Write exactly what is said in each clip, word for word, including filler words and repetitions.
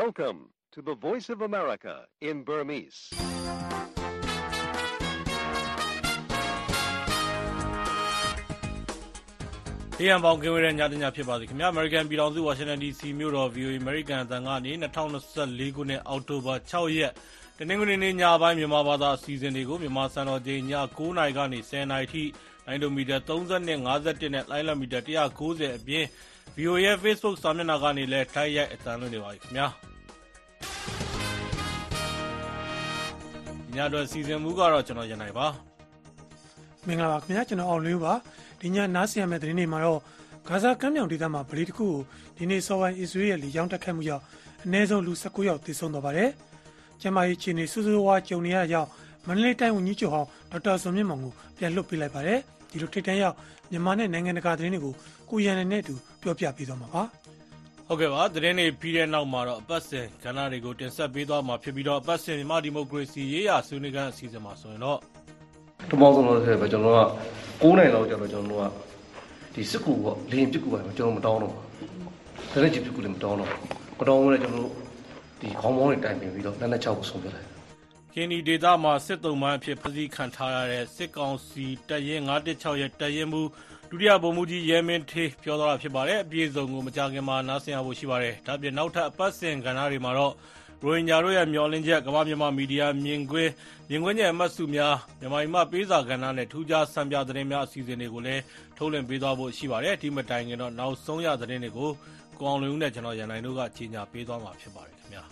Welcome to the Voice of America in Burmese. ။ဒီအံပေါင်းကင်ဝဲတဲ့ညတညဖြစ်ပါစေခင်ဗျာ။ American ပြည်ထောင်စု Washington ဒီ စီ မြို့တော် ဗွီ အို အေ American အသံကနေ၂၀၂၄ခုနှစ်အောက်တိုဘာ၆ရက်တနင်္ဂနွေနေ့ညပိုင်းမြန်မာဘာသာအစီအစဉ်တွေကိုမြန်မာစံတော်ချိန်ည၉နာရီကနေ၁၀နာရီထိလိုင်းဒိုမီတာသုံး၂-၅၁နဲ့လိုင်းလံမီတာ၁၉၀အပြင် ဗွီ အို အေ ရဲ့ Facebook စာမျက်နှာကနေလည်းတိုက်ရိုက်အသံလွှင့်နေပါပြီခင်ဗျာ။ညအတွက်စီစဉ်မှုကတော့ကျွန်တော်ရန်နိုင်ပါမင်္ဂလာပါခင်ဗျာကျွန်တော်အောင်လေးပါဒီညနားဆင်ရမယ့်သတင်းတွေမှာတော့ဂါဇာကမ်းမြောင်ဒေသမှာဗလီတစ်ခုကိုဒီနေ့စောပိုင်းအစ္စရေးရဲ့လေကြောင်းတိုက်ခိုက်မှုကြောင့်အနည်းဆုံးလူ၁၉ယောက်သေဆုံးသွားပါတယ်။ကျန်းမာရေးအခြေအနေဆိုးဆိုးဝါးကြုံနေရတဲ့ကြောင့်မန္တလေးတိုင်းဝန်ကြီးချုပ်ဟောင်းဒေါက်တာဇော်မြင့်မောင်ကိုပြန်လွှတ်ပေးလိုက်ပါတယ်။ဒီလိုထိတ်တန့်ရောက်မြန်မာနဲ့နိုင်ငံတကာသတင်းတွေကိုကိုရန်နဲ့အတူပြောပြပေးသွားမှာပါ။ဟုတ်ကဲ့ပါသတင်းတွေပြီးတဲ့နောက်မှာတော့အပတ်စဉ်ကဏ္ဍတွေကိုတင်ဆက်ပေးသွားမှာဖြစ်ပြီးတော့အပတ်စဉ်မြန်မာဒီမိုကရေစီရေးရာဆွေးနွေးခန်းအစီအစဉ်မှာဆိုရင်တော့ပထမဆုံးလို့ဆိုရင်ကျွန်တော်က၉နိုင်လောက်ကျတော့ကျွန်တော်တို့ကဒီစစ်ကူပေါ့လေရင်ပစ်ကူပါကျွန်တော်မတောင်းတော့ဘူးဒါနဲ့ကြည့်ပစ်ကူလည်းမတောင်းတော့မတောင်းဘူးလေကျွန်တော်တို့ဒီခေါင်းမောင်းတွေတိုင်ပင်ပြီးတော့လက်နဲ့ချောက်ကိုဆုံးပြတယ်ကင်းဒီဒေတာမှာစစ်တုံးမှအဖြစ်ဖစည်းခံထားရတဲ့စစ်ကောင်စီတပ်ရင်း၅၁၆ရဲ့တပ်ရင်းမှုဒုတိယဗိုလ်မှူးကြီးရဲမင်းထေးပြောသွားတာဖြစ်ပါတယ်အပြည့်စုံကိုမကြခင်မှာနားဆင်ရဖို့ရှိပါတယ်ဒါပြင်နောက်ထပ်အပတ်စဉ်ကဏ္ဍတွေမှာတော့ရိုဟင်ဂျာတို့ရဲ့မျှော်လင့်ချက်ကမ္ဘာမြန်မာမီဒီယာမြင်ကွင်းမြင်ကွင်းရဲ့အမတ်စုများမြန်မာပြည်မှာပေးစာကဏ္ဍနဲ့ထူးခြားစံပြသတင်းများအစီအစဉ်တွေကိုလည်းထုတ်လွှင့်ပေးသွားဖို့ရှိပါတယ်ဒီမတိုင်ခင်တော့နောက်ဆုံးရသတင်းတွေကိုကိုအောင်လွင်ဦးနဲ့ကျွန်တော်ရန်နိုင်တို့ကကြီးညာပေးသွားမှာဖြစ်ပါတယ်ခင်ဗျာ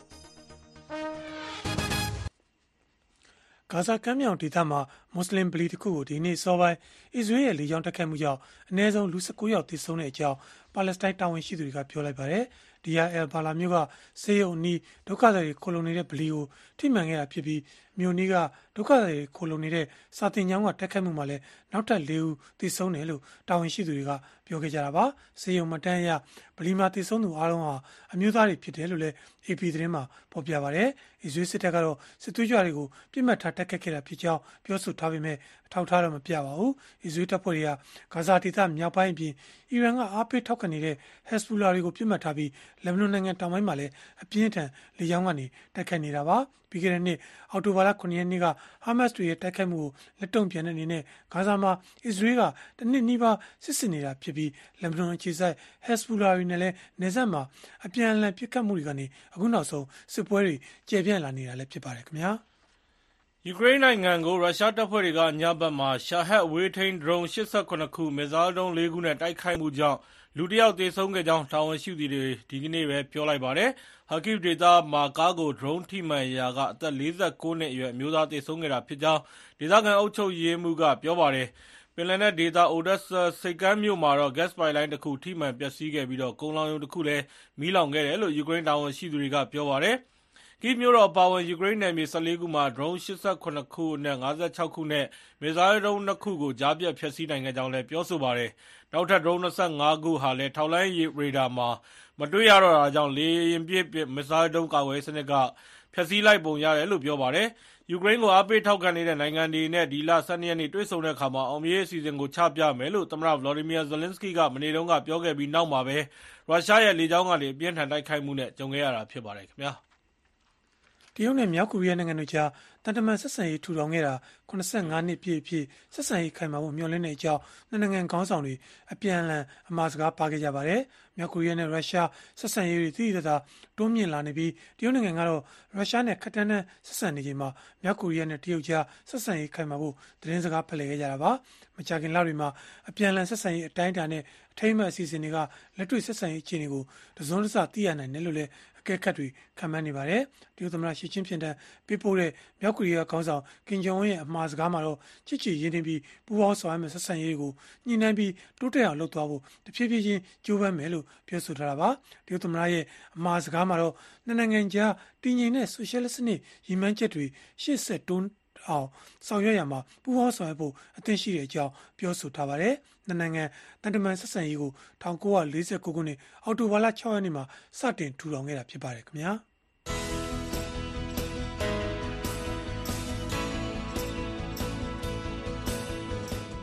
ဂါဇာကမ်းမြောင်ဒေသမှာမွတ်စလင်ဗလီတစ်ခုကိုဒီနေ့စောပိုင်းအစ္စရေးရဲ့လေကြောင်းတိုက်ခိုက်မှုကြောင့်အနည်းဆုံးလူ၁၉ယောက်သေဆုံးတဲ့အကြောင်းပါလက်စတိုင်းတာဝန်ရှိသူတွေကပြောလိုက်ပါတယ်ဒီယာအယ်ဘာလာမြို့ကဆေးရုံနီးဒုက္ခသည်တွေခိုလုံနေတဲ့ဗလီကိုထိမှန်ခဲ့တာဖြစ်ပြီးမြို့နီးကဒုက္ခသည်တွေခိုလုံနေတဲ့စာတင်ကျောင်းကတိုက်ခိုက်မှုမှာလည်းနောက်ထပ်၄ဦးသေဆုံးတယ်လို့တာဝန်ရှိသူတွေကပြောခဲ့ကြတာပါဆေးရုံမတန်းရဗလီမှာသေဆုံးသူအားလုံးဟာအမျိုးသားတွေဖြစ်တယ်လို့လည်း အေပီ သတင်းမှာဖော်ပြပါတယ်အစ္စရေးစစ်တပ်ကတော့စစ်သွေးကြွတွေကိုပြစ်မှတ်ထားတိုက်ခိုက်ခဲ့တာဖြစ်ကြောင်းပြောဆိုထားပေမဲ့အထောက်အထားတော့မပြပါဘူးအစ္စရေးတပ်ဖွဲ့တွေကဂါဇာဒေသမြောက်ပိုင်းအပြင်အီရန်ကအားပေးထောက်ခံနေတဲ့ Hezbollah တွေကိုပြစ်မှတ်ထားပြီးလက်ဘနွန်နိုင်ငံတောင်ပိုင်းမှာလည်းအပြင်းထန်လေကြောင်းကနေတိုက်ခိုက်နေတာပါပြီးခဲ့တဲ့နှစ်အောက်တိုဘာလ၉ရက်နေ့ကဟာမတ်စ်တွေရဲ့တိုက်ခိုက်မှုကိုလက်တုံ့ပြန်တဲ့အနေနဲ့ဂါဇာမှာအစ္စရေးကတနစ်နီးပါးစစ်ဆင်နေတာဖြစ်ပြီးလက်ဘနွန်အခြေစိုက် Hezbollah တွေနဲ့လည်းနေဆက်မှာအပြန်အလှန်ပစ်ခတ်မှုတွေကနေအခုနောက်ဆုံးစစ်ပွဲတွေကျေပြန့်လာနေတာလည်းဖြစ်ပါတယ်ခင်ဗျာယူကရိန်းနိုင်ငံကိုရုရှားတပ်ဖွဲ့တွေကညဘက်မှာရှာဟက်အဝေးထိန်းဒရုန်း၈၇ခုမစ်ဇိုင်းဒုံး၄ခုနဲ့တိုက်ခိုက်မှုကြောင့်လူတစ်ယောက်သေဆုံးခဲ့ကြောင်းတာဝန်ရှိသူတွေဒီကနေ့ပဲပြောလိုက်ပါတယ်။ဟာကိဗ်ဒေသမှာကားကိုဒရုန်းထိမှန်ရာကအသက်၄၉နှစ်အရွယ်အမျိုးသားသေဆုံးခဲ့တာဖြစ်ကြောင်းဒေသခံအုပ်ချုပ်ရေးမှူးကပြောပါတယ်။ပင်လယ်နက်ဒေသအိုဒက်ဆာစိတ်ကမ်းမြို့မှာတော့ gas pipeline တစ်ခုထိမှန်ပျက်စီးခဲ့ပြီးတော့ကုန်လောင်ရုံတစ်ခုလည်းမီးလောင်ခဲ့တယ်လို့ယူကရိန်းတာဝန်ရှိသူတွေကပြောပါတယ်။ကိဗ်မြို့တော်အပါအဝင်ယူကရိန်းနယ်မြေ၁၄ခုမှာဒရုန်း၈၇ခုနဲ့၅၆ခုနဲ့မစ်ဇိုင်းဒုံး၂ခုကိုကြားပြတ်ဖျက်ဆီးနိုင်ခဲ့ကြောင်းလည်းပြောဆိုပါတယ်။နောက်ထပ်ဒရုန်း၂၅ခုဟာလည်းထောက်လှမ်းရေးရေဒါမှာမတွေ့ရတော့တာကြောင့်လေယာဉ်ပစ်မစ်ဇိုင်းဒုံးကာကွယ်ရေးစနစ်ကဖျက်ဆီးလိုက်ပုံရတယ်လို့ပြောပါတယ်။ယူကရိန်းကိုအားပေးထောက်ခံနေတဲ့နိုင်ငံတွေနဲ့ဒီလ၁၂ရက်နေ့တွေ့ဆုံတဲ့အခါမှာအောင်မြင်ရေးအစီအစဉ်ကိုချပြမယ်လို့သမ္မတဗလော်ဒီမီယာဇယ်လင်းစကီကမနေ့တုန်းကပြောခဲ့ပြီးနောက်မှာပဲရုရှားရဲ့လေကြောင်းကနေအပြင်းထန်တိုက်ခိုက်မှုနဲ့ကြုံခဲ့ရတာဖြစ်ပါတယ်ခင်ဗျာ။တရုတ်နဲ့မြောက်ကိုရီးယားနိုင်ငံတို့ကြားတန်တမန်ဆက်ဆံရေးထူထောင်ခဲ့တာ၇၅နှစ်ပြည့်အဖြစ်ဆက်ဆံရေးခိုင်မာဖို့မျှော်လင့်တဲ့အကြောင်းနှစ်နိုင်ငံခေါင်းဆောင်တွေအပြန်အလှန်အမှားစကားပါခဲ့ကြပါတယ်။မြောက်ကိုရီးယားနဲ့ရုရှားဆက်ဆံရေးတွေသိသိသာသာတွန်းမြင့်လာနေပြီးတရုတ်နိုင်ငံကတော့ရုရှားနဲ့ခက်တန်းတန်းဆက်ဆံနေချိန်မှာမြောက်ကိုရီးယားနဲ့တရုတ်ကြားဆက်ဆံရေးခိုင်မာဖို့သတင်းစကားဖလှယ်ခဲ့ကြတာပါ။မကြာခင်လတွေမှာအပြန်အလှန်ဆက်ဆံရေးအတိုင်းအတာနဲ့အထိမ်းအမှတ်အစီအစဉ်တွေကလက်တွေ့ဆက်ဆံရေးအခြေအနေကိုတစုံတစသိရနိုင်တယ်လို့လည်းကဲခတ်တွေခံမှန်းနေပါတယ်။တရုတ်သမ္မတရှီကျင်းဖျင်တန်ပေးပို့တဲ့မြောက်ကိုရီးယားခေါင်းဆောင်ကင်ဂျုံအွန်းရဲ့အမှားစကားမှာတော့ချစ်ချစ်ရင်းနှီးပြီးပူးပေါင်းဆောင်ရွက်မယ့်ဆက်ဆံရေးကိုညှိနှိုင်းပြီးတိုးတက်အောင်လုပ်သွားဖို့တဖြည်းဖြည်းချင်းကြိုးပမ်းမယ်လို့ပြောဆိုထားတာပါ။တရုတ်သမ္မတရဲ့အမှားစကားမှာတော့နှစ်နိုင်ငံကြားတည်ငြိမ်တဲ့ဆိုရှယ်လစ်စနစ်ရည်မှန်းချက်တွေရှေ့ဆက်တွန်းအောင်ဆောင်ရွက်ရမှာပူးပေါင်းဆောင်ရွက်ဖို့အသင့်ရှိတဲ့အကြောင်းပြောဆိုထားပါတယ်။နှစ်နိုင်ငံတန်တမန်ဆက်ဆံရေးကို၁၉၄၉ခုနှစ်အောက်တိုဘာလ၆ရက်နေ့မှာစတင်ထူထောင်ခဲ့တာဖြစ်ပါတယ်ခင်ဗျာ။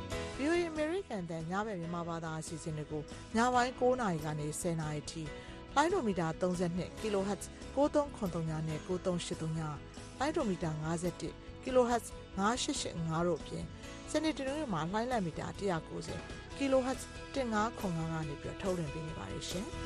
ညဘက်မြန်မာဘာသာအစီအစဉ်တွေကိုညပိုင်း၉နာရီကနေ၁၀နာရီထိလိုင်းဒိုမီတာသုံး၂ကီလိုဟတ်ဇ်ကိုးသုံးခုနှစ်သုံးနဲ့ကိုးသုံးရှစ်သုံးလိုင်းဒိုမီတာ၅၁ကီလိုဟတ်ဇ်၅ရှစ်ရှစ်၅တို့အပြင်စနေတနင်္ဂနွေမှာလှိုင်းလံမီတာ၁၉၀ကီလိုဟတ်ဇ်၁၅ခု၅ကနေပြီးထုတ်လွှင့်ပေးနေပါတယ်ရှင်။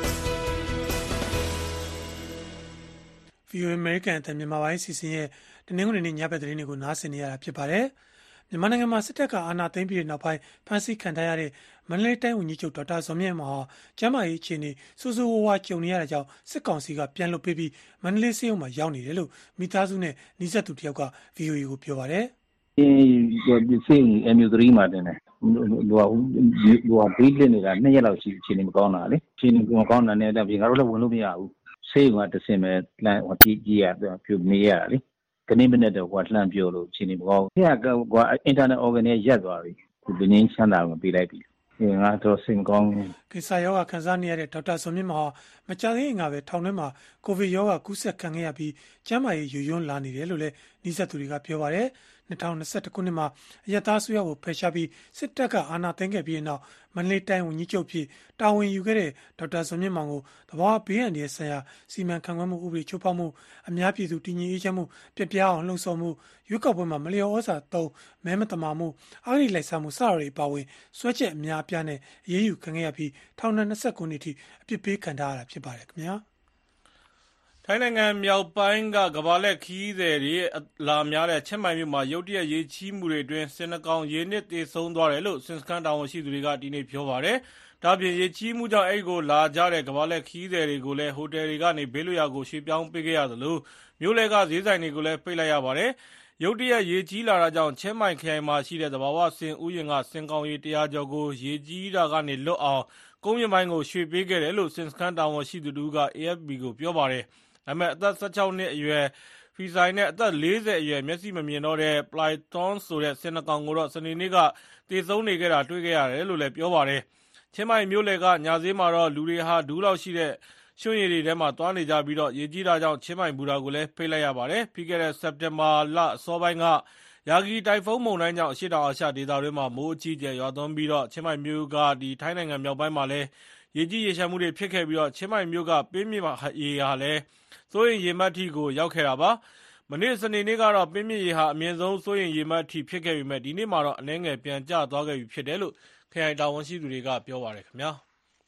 ဗီအိုအေ American အသံမြန်မာပိုင်းစီစဉ်ရဲ့တနင်္ဂနွေနေ့ညဘက်သတင်းတွေကိုနားဆင်နေရတာဖြစ်ပါတယ်။မြန်မာနိုင်ငံမှာစစ်တပ်ကအာဏာသိမ်းပြီးတဲ့နောက်ပိုင်းဖမ်းဆီးခံထားရတဲ့မန္တလေးတိုင်းဝန်ကြီးချုပ်ဒေါက်တာဇော်မြင့်မောင်ဟာကျန်းမာရေးအခြေအနေဆိုးဆိုးဝါးဝါးကြုံနေရတဲ့ကြောင့်စစ်ကောင်စီကပြန်လွှတ်ပေးပြီးမန္တလေးဆေးရုံမှာရောက်နေတယ်လို့မိသားစုနဲ့နှိစက်သူတယောက်က ဗီအိုအေ ကိုပြောပါတယ်။အင်းဆေးရုံ အမ် ယူ သရီ မှာတင်တယ်။ဟိုဟိုဘေးလစ်နေတာနှစ်ရက်လောက်ရှိအခြေအနေမကောင်းတာလေ။အခြေအနေမကောင်းတာနဲ့တည်းငါတို့လည်းဝင်လို့မရဘူး။ဆေးရုံကတဆင်မဲ့လမ်းဟိုကြည့်ကြည့်ရပြနေရတာလေ။ကနေ့မနေ့တော့ဟိုလှမ်းပြောလို့အခြေအနေမကောင်းဘူး။အဲ့ကဟို internal organ နဲ့ရက်သွားပြီ။ဒီနင်းချမ်းသာကိုပေးလိုက်ပြီ။ငါတော့စိတ်မကောင်းဘူး။ကိစ္စရောဂါခံစားနေရတဲ့ဒေါက်တာဇော်မြင့်မောင်မကြာသေးခင်ကပဲထောင်ထဲမှာကိုဗစ်ရောဂါကူးစက်ခံခဲ့ရပြီးကျန်းမာရေးယူယွန်းလာနေတယ်လို့လည်းနှိစက်သူတွေကပြောပါတယ်။၂၀၂၁ခုနှစ်မှာအရပ်သားဆိုရကိုဖယ်ရှားပြီးစစ်တပ်ကအာဏာသိမ်းခဲ့ပြီးတဲ့နောက်မန္တလေးတိုင်းဝန်ကြီးချုပ်ဖြစ်တာဝန်ယူခဲ့တဲ့ဒေါက်တာဇော်မြင့်မောင်ကိုသဘာဝဘေးအန္တရာယ်ဆိုင်ရာစီမံခန့်ခွဲမှုဥပဒေချိုးဖောက်မှုအများပြည်သူတည်ငြိမ်အေးချမ်းမှုပြပြအောင်လှုံ့ဆော်မှုရွေးကောက်ပွဲမှာမလျော်ဩဇာသုံးမဲမတမာမှုအဂတိလိုက်စားမှုစတာတွေပါဝင်စွဲချက်အများအပြားနဲ့အရေးယူခံခဲ့ရပြီးထောင်ဒဏ်၂၉နှစ်ထိအပြစ်ပေးခံထားရတာဖြစ်ပါတယ်ခင်ဗျာထိုင်းနိုင်ငံမြောက်ပိုင်းကကမ္ဘာလက်ခီးသည်တွေလာများတဲ့ချင်းမိုင်မြို့မှာရုတ်တရက်ရေကြီးမှုတွေအတွင်းစင်နှကောင်ရေနစ်သေဆုံးသွားတယ်လို့စင်စကန်တာဝန်ရှိသူတွေကဒီနေ့ပြောပါတယ်။ဒါပြင်ရေကြီးမှုကြောင့်အဲ့ကိုလာကြတဲ့ကမ္ဘာလက်ခီးသည်တွေကိုလည်းဟိုတယ်တွေကနေဘေးလွတ်ရာကိုရွှေ့ပြောင်းပေးခဲ့ရသလိုမြို့လယ်ကဈေးဆိုင်တွေကိုလည်းပိတ်လိုက်ရပါတယ်။ရုတ်တရက်ရေကြီးလာတာကြောင့်ချင်းမိုင်ခရိုင်မှာရှိတဲ့သဘာဝစင်ဥယျာဉ်ကစင်ကောင်ရေတရားကျော်ကိုရေကြီးတာကနေလွတ်အောင်ကုန်းမြင့်ပိုင်းကိုရွှေ့ပေးခဲ့တယ်လို့စင်စကန်တာဝန်ရှိသူတို့က အေအက်ဖ်ပီ ကိုပြောပါတယ်။ဒါပေမဲ့အသက်၁၆နှစ်အရွယ်ဖီဆိုင်နဲ့အသက်၄၀အရွယ်မျက်စိမမြင်တော့တဲ့ပလိုက်သွန်ဆိုတဲ့စင်နှကောင်ကိုတော့စနေနေ့ကသေဆုံးနေခဲ့တာတွေ့ခဲ့ရတယ်လို့လည်းပြောပါတယ်။ချင်းမိုင်မြို့လယ်ကညာဈေးမှာတော့လူတွေဟာဒူးလောက်ရှိတဲ့ရွှွှင်ရည်တွေထဲမှာသွားနေကြပြီးတော့ရေကြီးတာကြောင့်ချင်းမိုင်ဘူတာကိုလည်းဖိတ်လိုက်ရပါတယ်။ပြီးခဲ့တဲ့စက်တင်ဘာလအစောပိုင်းကယာဂီတိုင်ဖုန်းမုန်တိုင်းကြောင့်အရှေ့တောင်အာရှဒေသတွင်းမှာမိုးအကြီးအကျယ်ရွာသွန်းပြီးတော့ချင်းမိုင်မြို့ကဒီထိုင်းနိုင်ငံမြောက်ပိုင်းမှာလည်းရေကြီးရေရှမ်းမှုတွေဖြစ်ခဲ့ပြီးတော့ချင်းမိုင်မြို့ကပင်းမြစ်ရေဟာလည်းစိုးရင်ရေမှတ်ထိကိုရောက်ခဲ့တာပါ။မနေ့စနေနေ့ကတော့ပင်းမြစ်ရေဟာအမြင့်ဆုံးစိုးရင်ရေမှတ်ထိဖြစ်ခဲ့ပေမဲ့ဒီနေ့မှာတော့အနည်းငယ်ပြန်ကျသွားခဲ့ပြီဖြစ်တယ်လို့ခရိုင်တာဝန်ရှိသူတွေကပြောပါတယ်ခင်ဗျာ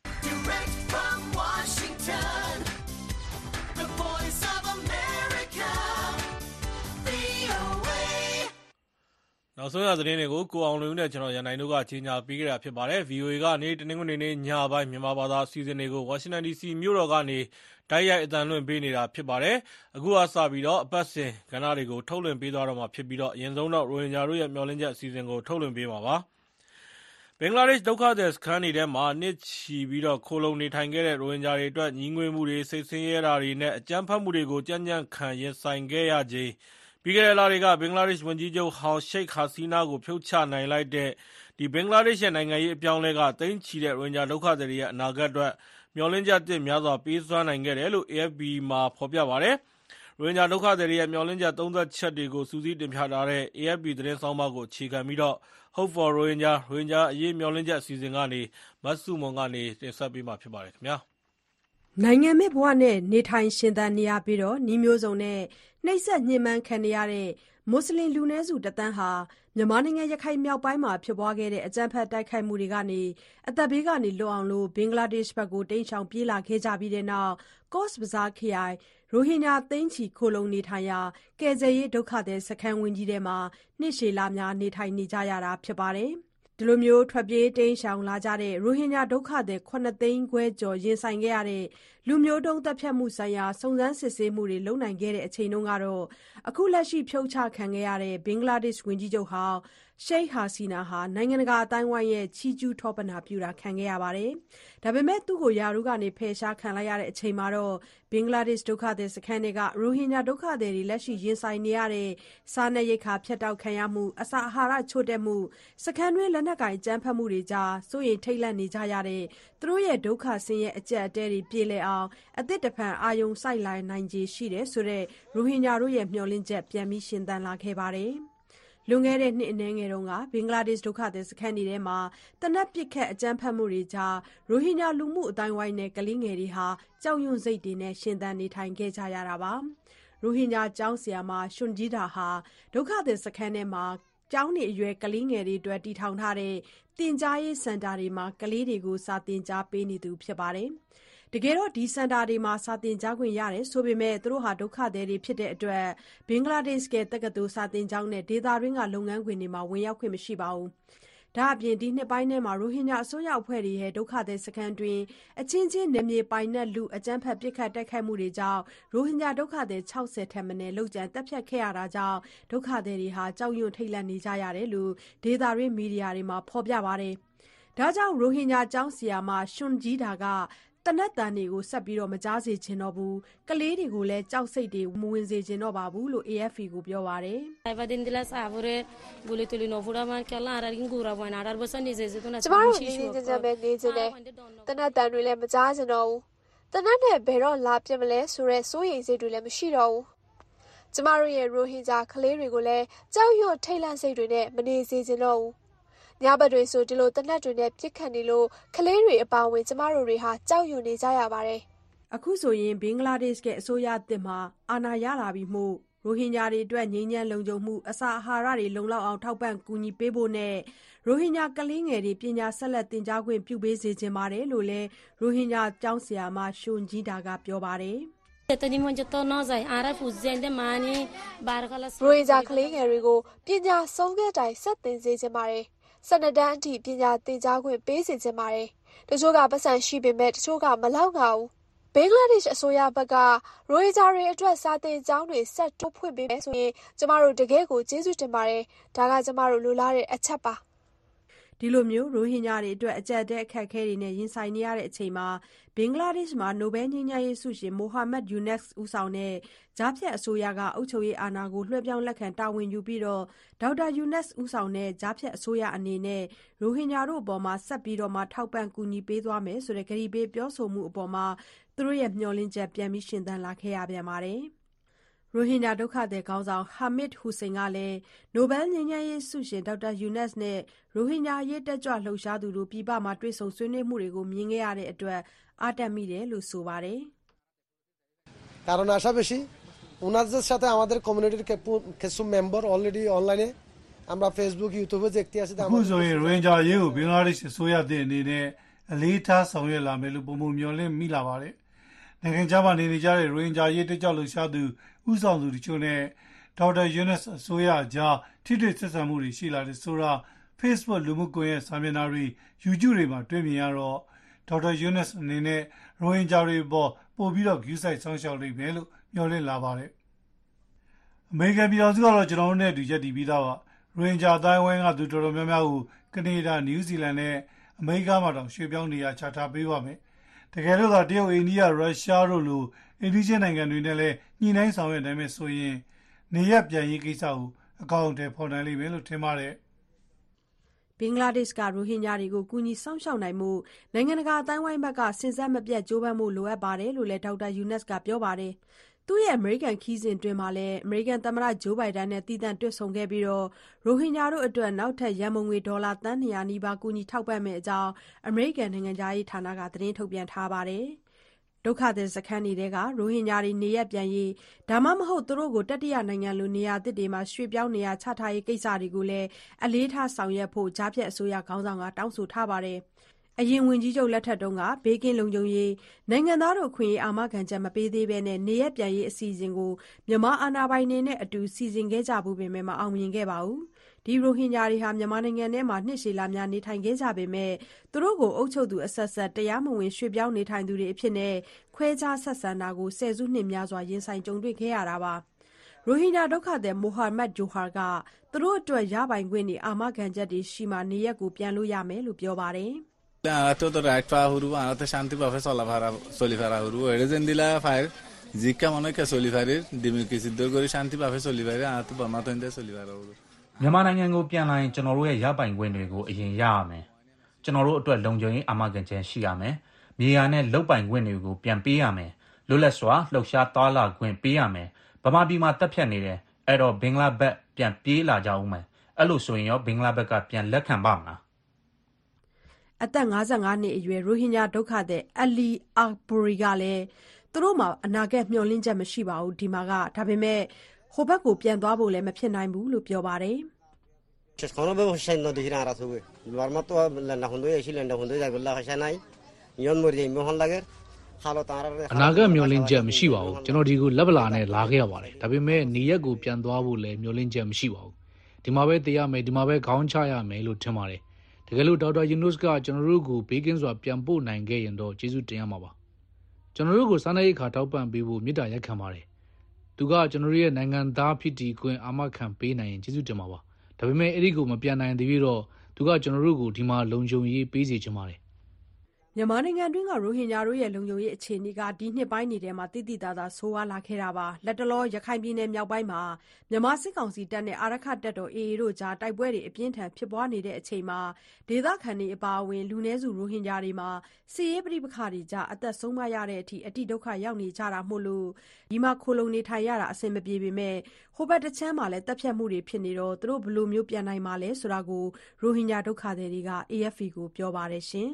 နောက်ဆုံးရသတင်းတွေကိုကိုအောင်လွင်ဦးနဲ့ကျွန်တော်ရန်နိုင်တို့ကကြီးညာပေးကြတာဖြစ်ပါတယ်။ ဗီအိုအေကနေတနင်္ဂနွေနေ့ညပိုင်းမြန်မာဘာသာအစီအစဉ်တွေကိုဝါရှင်တန်ဒီစီမြို့တော်ကနေတိုက်ရိုက်အသံလွှင့်ပေးနေတာဖြစ်ပါတယ်။အခုအစပြီးတော့အပတ်စဉ်ကဏ္ဍတွေကိုထုတ်လွှင့်ပေးသွားတော့မှာဖြစ်ပြီးတော့အရင်ဆုံးတော့ရိုဟင်ဂျာတို့ရဲ့မျှော်လင့်ချက်အစီအစဉ်ကိုထုတ်လွှင့်ပေးမှာပါ။ဘင်္ဂလားဒေ့ရှ်ဒုက္ခသည်စခန်းတွေထဲမှာနှစ်ချီပြီးတော့ခိုလုံနေထိုင်ခဲ့တဲ့ရိုဟင်ဂျာတွေအတွက်ညီငွေမှုတွေစိတ်ဆင်းရဲတာတွေနဲ့အကြမ်းဖက်မှုတွေကိုကြမ်းကြမ်းခံရင်ဆိုင်ခဲ့ရခြင်းပြီးခဲ့တဲ့လတွေကဘင်္ဂလားဒေ့ရှ်ဝန်ကြီးချုပ်ဟောင်းရှိတ်ဟာစီနာကိုဖြုတ်ချနိုင်လိုက်တဲ့ဒီဘင်္ဂလားဒေ့ရှ်ရဲ့နိုင်ငံရေးအပြောင်းလဲကတိမ့်ချီတဲ့ရိုဟင်ဂျာဒုက္ခသည်တွေရဲ့အနာဂတ်အတွက်မျှော်လင့်ချက်တစ်များစွာပေးစွမ်းနိုင်ခဲ့တယ်လို့ အေအက်ဖ်ပီ မှာဖော်ပြပါတယ်။ရိုဟင်ဂျာဒုက္ခသည်တွေရဲ့မျှော်လင့်ချက်သုံးသက်ချက်တွေကိုစူးစီးတင်ပြထားတဲ့ အေအက်ဖ်ပီ သတင်းဆောင်းပါးကိုအခြေခံပြီးတော့ Hope for Rohingya ရိုဟင်ဂျာအရေးမျှော်လင့်ချက်အစီအစဉ်ကနေမတ်စုမွန်ကနေတင်ဆက်ပေးမှာဖြစ်ပါတယ်ခင်ဗျာ။နိုင်ငံမဲ့ဘဝနဲ့နေထိုင်ရှင်သန်နေရပြီးတော့ဤမျိုးစုံနဲ့နှိပ်စက်ညှဉ်းပန်းခံနေရတဲ့မွတ်စလင်လူနည်းစုတသန်းဟာမြန်မာနိုင်ငံရခိုင်မြောက်ပိုင်းမှာဖြစ်ပွားခဲ့တဲ့အကြမ်းဖက်တိုက်ခိုက်မှုတွေကနေအသက်ဘေးကနေလွတ်အောင်လို့ဘင်္ဂလားဒေ့ရှ်ဘက်ကိုတိမ်းရှောင်ပြေးလာခဲ့ကြပြီးတဲ့နောက်ကော့စ်ဘဇားခရိုင်ရိုဟင်ဂျာသိန်းချီခိုလုံနေထိုင်ရာကယ်ဆယ်ရေးဒုက္ခသည်စခန်းဝင်းကြီးထဲမှာနှစ်ရှည်လများနေထိုင်နေကြရတာဖြစ်ပါတယ်။ဒီလိုမျိုးထွက်ပြေးတိမ်းရှောင်လာကြတဲ့ရိုဟင်ဂျာဒုက္ခသည်ခုနှစ်သိန်းခွဲကျော်ရင်ဆိုင်ခဲ့ရတဲ့လူမျိုးတုံးတပ်ဖြတ်မှုဆိုင်ရာစုံစမ်းစစ်ဆေးမှုတွေလုပ်နိုင်ခဲ့တဲ့အချိန်တုန်းကတော့အခုလက်ရှိဖြုတ်ချခံခဲ့ရတဲ့ဘင်္ဂလားဒေ့ရှ်ဝန်ကြီးချုပ်ဟောင်းရှိတ်ဟာစီနာဟာနိုင်ငံတကာအတိုင်းဝိုင်းရဲ့ချီးကျူးထောပနာပြုတာခံခဲ့ရပါတယ်။ဒါပေမဲ့သူ့ကိုယာရုကနေဖယ်ရှားခံလိုက်ရတဲ့အချိန်မှာတော့ဘင်္ဂလားဒေ့ရှ်ဒုက္ခသည်စခန်းတွေကရိုဟင်ဂျာဒုက္ခသည်တွေလက်ရှိရင်ဆိုင်နေရတဲ့စားနပ်ရိက္ခာဖြတ်တောက်ခံရမှုအစာအာဟာရချို့တဲ့မှုစခန်းတွင်းလက်နက်ကိုင်ကြမ်းဖက်မှုတွေကြားစိုးရိမ်ထိတ်လန့်နေကြရတဲ့သူတို့ရဲ့ဒုက္ခဆင်းရဲအကျပ်အတဲတွေပြေလည်အောင်အသစ်တဖန်အာယုံစိုက်လာနိုင်ခြေရှိတယ်ဆိုတဲ့ရိုဟင်ဂျာတို့ရဲ့မျှော်လင့်ချက်ပြန်ပြီးရှင်သန်လာခဲ့ပါတယ်။လွန်ခဲ့တဲ့နှစ်အနည်းငယ်တုန်းကဘင်္ဂလားဒေ့ရှ်ဒုက္ခသည်စခန်းတွေထဲမှာသေနတ်ပစ်ခတ်အကြမ်းဖက်မှုတွေကြားရိုဟင်ဂျာလူမှုအသိုင်းအဝိုင်းနဲ့ကလေးငယ်တွေဟာကြောက်ရွံ့စိတ်တွေနဲ့ရှင်သန်နေထိုင်ခဲ့ကြရတာပါ။ရိုဟင်ဂျာကျောင်းဆရာမရှွန်ဂျီဒါဟာဒုက္ခသည်စခန်းထဲမှာကျောင်းနေအရွယ်ကလေးငယ်တွေအတွက်တည်ထောင်ထားတဲ့တင်ကြားရေးစင်တာတွေမှာကလေးတွေကိုစာသင်ကြားပေးနေသူဖြစ်ပါတယ်။တကယ်တော့ဒီစင်တာတွေမှာစာသင်ကြားခွင့်ရတယ်ဆိုပေမဲ့သူတို့ဟာဒုက္ခသည်တွေဖြစ်တဲ့အတွက်ဘင်္ဂလားဒေ့ရှ်ကတက္ကသိုလ်စာသင်ကျောင်းနဲ့ဒေသတွင်းကလုပ်ငန်းခွင်တွေမှာဝင်ရောက်ခွင့်မရှိပါဘူး။ဒါအပြင်ဒီနှစ်ပိုင်းထဲမှာရိုဟင်ဂျာအစိုးရအဖွဲ့တွေရဲ့ဒုက္ခသည်စခန်းတွင်အချင်းချင်းနယ်မြေပိုင်နက်လူအကြမ်းဖက်ပစ်ခတ်တိုက်ခိုက်မှုတွေကြောင့်ရိုဟင်ဂျာဒုက္ခသည်၆၀ထက်မနည်းလောက်ကျန်တပ်ဖြတ်ခဲ့ရတာကြောင့်ဒုက္ခသည်တွေဟာကြောက်ရွံ့ထိတ်လန့်နေကြရတယ်လို့ဒေသတွင်းမီဒီယာတွေမှာဖော်ပြပါတယ်။ဒါကြောင့်ရိုဟင်ဂျာကျောင်းဆရာမရှွန်ဂျီဒါကတနက်တန်တွေကိုဆက်ပြီးတော့မကြားစေချင်တော့ဘူးကလေးတွေကိုလည်းကြောက်စိတ်တွေမဝင်စေချင်တော့ပါဘူးလို့ A F P ကိုပြောပါတယ်။ကျမတို့ငြိမ်းငြိမ်းချမ်းချမ်းပဲနေချင်တယ်တနက်တန်တွေလည်းမကြားချင်တော့ဘူးတနက်နဲ့ဘယ်တော့လာပြစ်မလဲဆိုတဲ့စိုးရိမ်စိတ်တွေလည်းမရှိတော့ဘူးကျမတို့ရဲ့ရိုဟင်ဂျာကလေးတွေကိုလည်းကြောက်ရွံ့ထိတ်လန့်စိတ်တွေနဲ့မနေစေချင်တော့ဘူးညဘက်တွေဆိုဒီလိုတနက်တွေနဲ့ပြစ်ခတ်နေလို့ကလေးတွေအပါအဝင်ကျမတို့တွေဟာကြောက်ရွံ့နေကြရပါတယ်အခုဆိုရင်ဘင်္ဂလားဒေ့ရှ်ကအစိုးရအသစ်မှာအာဏာရလာပြီးမှုရိုဟင်ဂျာတွေအတွက်ငြိမ်းချမ်းလုံခြုံမှုအစာအာဟာရတွေလုံလောက်အောင်ထောက်ပံ့ကူညီပေးဖို့နဲ့ရိုဟင်ဂျာကလေးငယ်တွေပညာဆက်လက်သင်ကြားခွင့်ပြုပေးစေချင်ပါတယ်လို့လည်းရိုဟင်ဂျာကျောင်းဆရာမရှွန်ဂျီဒါကပြောပါတယ်ရိုဟင်ဂျာကလေးငယ်တွေကိုပညာဆုံးခဲ့တိုင်ဆက်သင်စေချင်ပါတယ်စနဒန်းအထိပညာသင်ကြားခွင့်ပေးစေချင်ပါတယ်တချို့ကပတ်စံရှိပေမဲ့တချို့ကမလောက်ပါဘူးဘင်္ဂလားဒေ့ရှ်အစိုးရဘက်ကရိုဟင်ဂျာတွေအတွက်စာသင်ကျောင်းတွေဆက်တိုးဖွင့်ပေးမယ်ဆိုရင်ကျမတို့တကယ်ကိုကျေးဇူးတင်ပါတယ်ဒါကကျမတို့လိုလားတဲ့အချက်ပါဒီလိုမျိုးရိုဟင်ဂျာတွေအတွက်အကြက်တဲ့အခက်အခဲတွေနဲ့ရင်ဆိုင်နေရတဲ့အချိန်မှာဘင်္ဂလားဒေ့ရှ်မှာနိုဘယ်ငြိမ်းချမ်းရေးဆုရှင်မိုဟာမက်ယူနက်စ်ဦးဆောင်တဲ့ဂျားဖြတ်အစိုးရကအုပ်ချုပ်ရေးအာဏာကိုလွှဲပြောင်းလက်ခံတာဝန်ယူပြီးတော့ဒေါက်တာယူနက်စ်ဦးဆောင်တဲ့ဂျားဖြတ်အစိုးရအနေနဲ့ရိုဟင်ဂျာတို့အပေါ်မှာဆက်ပြီးတော့မှထောက်ပံ့ကူညီပေးသွားမယ်ဆိုတဲ့ကတိပေးပြောဆိုမှုအပေါ်မှာသူတို့ရဲ့မျှော်လင့်ချက်ပြန်ပြီးရှင်သန်လာခဲ့ရပြန်ပါတယ်ရိုဟင်ဂျာဒုက္ခသည်ခေါင်းဆောင်ဟာမစ်ဟူစိန်ကလည်းနိုဘယ်ငြိမ်းချမ်းရေးဆုရှင်ဒေါက်တာယူနက်စ်နဲ့ရိုဟင်ဂျာရေးတက်ကြွလှုပ်ရှားသူတို့ပြည်ပမှာတွေ့ဆုံဆွေးနွေးမှုတွေကိုမြင်ခဲ့ရတဲ့အတွက်အားတက်မိတယ်လို့ဆိုပါတယ် কারণ আশাবেশী ওনাদের সাথে আমাদের কমিউনিটির কিছু মেম্বার অলরেডি অনলাইনে আমরা ফেসবুক ইউটিউবে দেখতে আসি အခုဆိုရင်ရိုဟင်ဂျာရေးကိုဘင်္ဂလားဒေ့ရှ်အစိုးရတဲ့အနေနဲ့အလေးထားဆောင်ရွက်လာမယ်လို့ပုံမှန်မျှော်လင့်မိလာပါတယ်နိုင်ငံခြားမှာနေနေကြတဲ့ရိုဟင်ဂျာရေးတက်ကြွလှုပ်ရှားသူဦးဆောင်သူတို့နဲ့ဒေါက်တာယူနက်စ်အစိုးရကြားထိတွေ့ဆက်ဆံမှုတွေရှိလာတဲ့ဆိုတာ Facebook လူမှုကွန်ရက်စာမျက်နှာတွေ YouTube တွေမှာတွေ့မြင်ရတော့ဒေါက်တာယူနက်စ်အနေနဲ့ရိုဟင်ဂျာတွေပေါ်ပို့ပြီးတော့ view site ဆောင်းရှောက်လိမ့်မယ်လို့မျှော်လင့်လာပါတယ်အမေရိကန်ပြည်ထောင်စုကတော့ကျွန်တော်တို့နဲ့အတူရပ်တည်ပြီးသားပါရိုဟင်ဂျာအတိုင်းဝိုင်းကသူတော်တော်များများကိုကနေဒါနယူးဇီလန်နဲ့အမေရိကမှာတောင်ရွှေ့ပြောင်းနေရချထားပေးပါမယ်တကယ်လို့သာတရုတ်အိန္ဒိယရုရှားတို့လိုအိန္ဒိယနိုင်ငံတွေနဲ့လည်းညှိနှိုင်းဆောင်ရွက်နိုင်မယ်ဆိုရင်နေရပြန်ရေးကိစ္စကိုအကောင့်ထဲပေါ်နိုင်လိမ့်မယ်လို့ထင်ပါတယ်ဘင်္ဂလားဒေ့ရှ်ကရိုဟင်ဂျာတွေကိုကူညီစောင့်ရှောက်နိုင်မှုနိုင်ငံတကာအတိုင်းဝိုင်းဘက်ကစဉ်ဆက်မပြတ်ကြိုးပမ်းမှုလိုအပ်ပါတယ်လို့လည်းဒေါက်တာယူနက်စ်ကပြောပါတယ်သူ့ရဲ့အမေရိကန်ခီးစဉ်တွင်မှာလည်းအမေရိကန်သမ္မတဂျိုးဘိုင်ဒန်နဲ့တည်တံ့တွေ့ဆုံခဲ့ပြီးတော့ရိုဟင်ဂျာတို့အတွက်နောက်ထပ်ရန်ပုံငွေဒေါ်လာသန်း၂၀၀နီးပါးကူညီထောက်ပံ့မယ့်အကြောင်းအမေရိကန်နိုင်ငံသားရေးဌာနကသတင်းထုတ်ပြန်ထားပါတယ်ဒုက္ခသည်စခန်းတွေကရိုဟင်ဂျာတွေနေရပြန်ရေးဒါမှမဟုတ်သူတို့ကိုတတိယနိုင်ငံလိုနေရာသစ်တွေမှာရွှေ့ပြောင်းနေရာချထားရေးကိစ္စတွေကိုလည်းအလေးထားဆောင်ရွက်ဖို့ဂျားဖြတ်အစိုးရခေါင်းဆောင်ကတောင်းဆိုထားပါတယ်အရင်ဝန်ကြီးချုပ်လက်ထက်တုန်းကဘေးကင်းလုံခြုံရေးနိုင်ငံသားတို့ခွင့်ရေးအာမခံချက်မပေးသေးဘဲနဲ့နေရပြန်ရေးအစီအစဉ်ကိုမြန်မာအာဏာပိုင်တွေနဲ့အတူစီစဉ်ခဲ့ကြဘူးပေမဲ့မအောင်မြင်ခဲ့ပါဘူးဒီရိုဟင်ဂျာတွေဟာမြန်မာနိုင်ငံထဲမှာနှစ်ရှည်လများနေထိုင်ခဲ့ကြပေမဲ့သူတို့ကိုအုပ်ချုပ်သူအဆက်ဆက်တရားမဝင်ရွှေ့ပြောင်းနေထိုင်သူတွေအဖြစ်နဲ့ခွဲခြားဆက်ဆံတာကိုဆယ်စုနှစ်များစွာရင်ဆိုင်ကြုံတွေ့ခဲ့ရတာပါရိုဟင်ဂျာဒုက္ခသည်မိုဟာမက်ဂျိုဟာကသူတို့အတွက်ရပိုင်ခွင့်တွေအာမခံချက်တွေရှိမှနေရက်ကိုပြန်လို့ရမယ်လို့ပြောပါတယ် Ato to right pa huru ato shanti pa fe solifara solifara huru erezen dila fire zikka mane ke solifare dimi ke siddor gori shanti pa fe solifare ato ba ma to inde solifara huru မြန်မာနိုင်ငံကိုပြန်လာရင်ကျွန်တော်တို့ရဲ့ရပိုင်ခွင့်တွေကိုအရင်ရရမယ်ကျွန်တော်တို့အတွက်လုံခြုံရေးအာမခံချက်ရှိရမယ်မြေယာနဲ့လုပ်ပိုင်ခွင့်တွေကိုပြန်ပေးရမယ်လွတ်လပ်စွာလှုပ်ရှားသွားလာခွင့်ပေးရမယ်ဗမာပြည်မှာတက်ဖြတ်နေတယ်အဲ့တော့ဘင်္ဂလားဘက်ပြန်ပြေးလာကြအောင်မယ်အဲ့လိုဆိုရင်ရောဘင်္ဂလားဘက်ကပြန်လက်ခံပါမလားအသက်၅၅နှစ်အရွယ်ရိုဟင်ဂျာဒုက္ခသည်အလီအာဘူရီကလည်းသူတို့မှာအနာဂတ်မျှော်လင့်ချက်မရှိပါဘူးဒီမှာကဒါပေမဲ့ဟိုဘက်ကိုပြန်သွားဖို့လည်းမဖြစ်နိုင်ဘူးလို့ပြောပါတယ် Cheskona be hoshain no dihina ara thuwe. Barma to landa hundu eshi landa hundu jagulla hashanai. Yon murje mo hon lager. Khalo tara အနာဂတ်မျှော်လင့်ချက်မရှိပါဘူးကျွန်တော်ဒီကိုလက်ပလာနဲ့လာခဲ့ရပါတယ်ဒါပေမဲ့နေရက်ကိုပြန်သွားဖို့လည်းမျှော်လင့်ချက်မရှိပါဘူးဒီမှာပဲတရားမယ်ဒီမှာပဲခေါင်းချရမယ်လို့ထင်ပါတယ်တကယ်လို့ဒေါက်တာယူနုစ်ကကျွန်တော်တို့ကိုဘေးကင်းစွာပြန်ပို့နိုင်ခဲ့ရင်တော့ကျေးဇူးတင်ရမှာပါကျွန်တော်တို့ကိုစားနပ်ရိက္ခာထောက်ပံ့ပေးဖို့မေတ္တာရပ်ခံပါတယ်သူကကျွန်တော်တို့ရဲ့နိုင်ငံသားဖြစ်တည်ခွင့်အာမခံပေးနိုင်ရင်ကျေးဇူးတင်ပါပါဒါပေမဲ့အဲ့ဒီကိုမပြန်နိုင်သေးပြီးတော့သူကကျွန်တော်တို့ကိုဒီမှာလုံခြုံရေးပေးစီချင်ပါတယ်မြန်မာနိုင်ငံတွင်းကရိုဟင်ဂျာတို့ရဲ့လုံခြုံရေးအခြေအနေကဒီနှစ်ပိုင်းတွေထဲမှာတိတိသားသားဆိုးဝါးလာခဲ့တာပါလက်တလောရခိုင်ပြည်နယ်မြောက်ပိုင်းမှာမြန်မာစစ်ကောင်စီတပ်နဲ့အာရခတပ်တော် အေအေ တို့ကြားတိုက်ပွဲတွေအပြင်းထန်ဖြစ်ပွားနေတဲ့အချိန်မှာဒေသခံတွေအပါအဝင်လူနည်းစုရိုဟင်ဂျာတွေမှာစစ်ရေးပဋိပက္ခတွေကြားအသက်ဆုံးမရတဲ့အထိအတိဒုက္ခရောက်နေကြတာမို့လို့ဒီမှာခိုလုံနေထိုင်ရတာအဆင်မပြေပေမဲ့ဟိုဘက်တစ်ချမ်းမှာလည်းတပ်ဖြတ်မှုတွေဖြစ်နေတော့သူတို့ဘယ်လိုမျိုးပြန်နိုင်မှာလဲဆိုတာကိုရိုဟင်ဂျာဒုက္ခသည်တွေက အေအက်ဖ်ပီ ကိုပြောပါတယ်ရှင်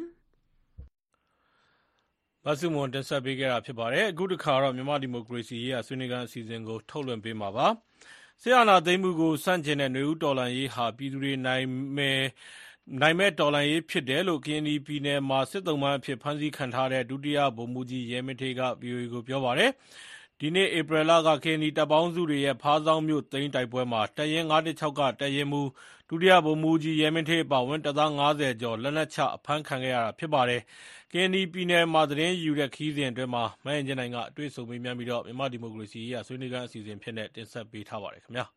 မဆုမွန်တင်ဆက်ပေးခဲ့တာဖြစ်ပါတယ်အခုတစ်ခါတော့မြန်မာဒီမိုကရေစီရေးအဆွေးနွေးခန်းအစီအစဉ်ကိုထုတ်လွှင့်ပေးမှာပါဆရာနာသိမ်းမှုကိုစန့်ကျင်တဲ့ຫນွေဦးတော်လှန်ရေးဟာပြည်သူတွေနိုင်မဲ့နိုင်မဲ့တော်လှန်ရေးဖြစ်တယ်လို့ ကရင်ပြည်နယ်မှာစစ်သုံးပန်းအဖြစ်ဖမ်းဆီးခံထားတဲ့ဒုတိယဗိုလ်မှူးကြီးရဲမင်းထေးက ဗီအိုအေ ကိုပြောပါတယ်ဒီနေ့ဧပြီလက ကရင်တပ်ပေါင်းစုတွေရဲ့ဖားဆောင်မြို့သိမ်းတိုက်ပွဲမှာတပ်ရင်းငါးတစ်ခြောက်ကတပ်ရင်းမှူးဒုတိယဗိုလ်မှူးကြီးရဲမင်းထေးအပါအဝင်တပ်သား၅၀ကျော်လက်နက်ချအဖမ်းခံခဲ့ရတာဖြစ်ပါတယ်ကရင်ပြည်နယ်မှာသတင်းယူတဲ့ခီးစဉ်အတွင်းမှာမယင်ကျင်းနိုင်ကအတွေ့အဆုံမေးမြန်းပြီးတော့မြန်မာဒီမိုကရေစီရေးဆွေးနွေးခန်းအစီအစဉ်ဖြစ်နေတင်ဆက်ပေးထားပါတယ်ခင်ဗျာ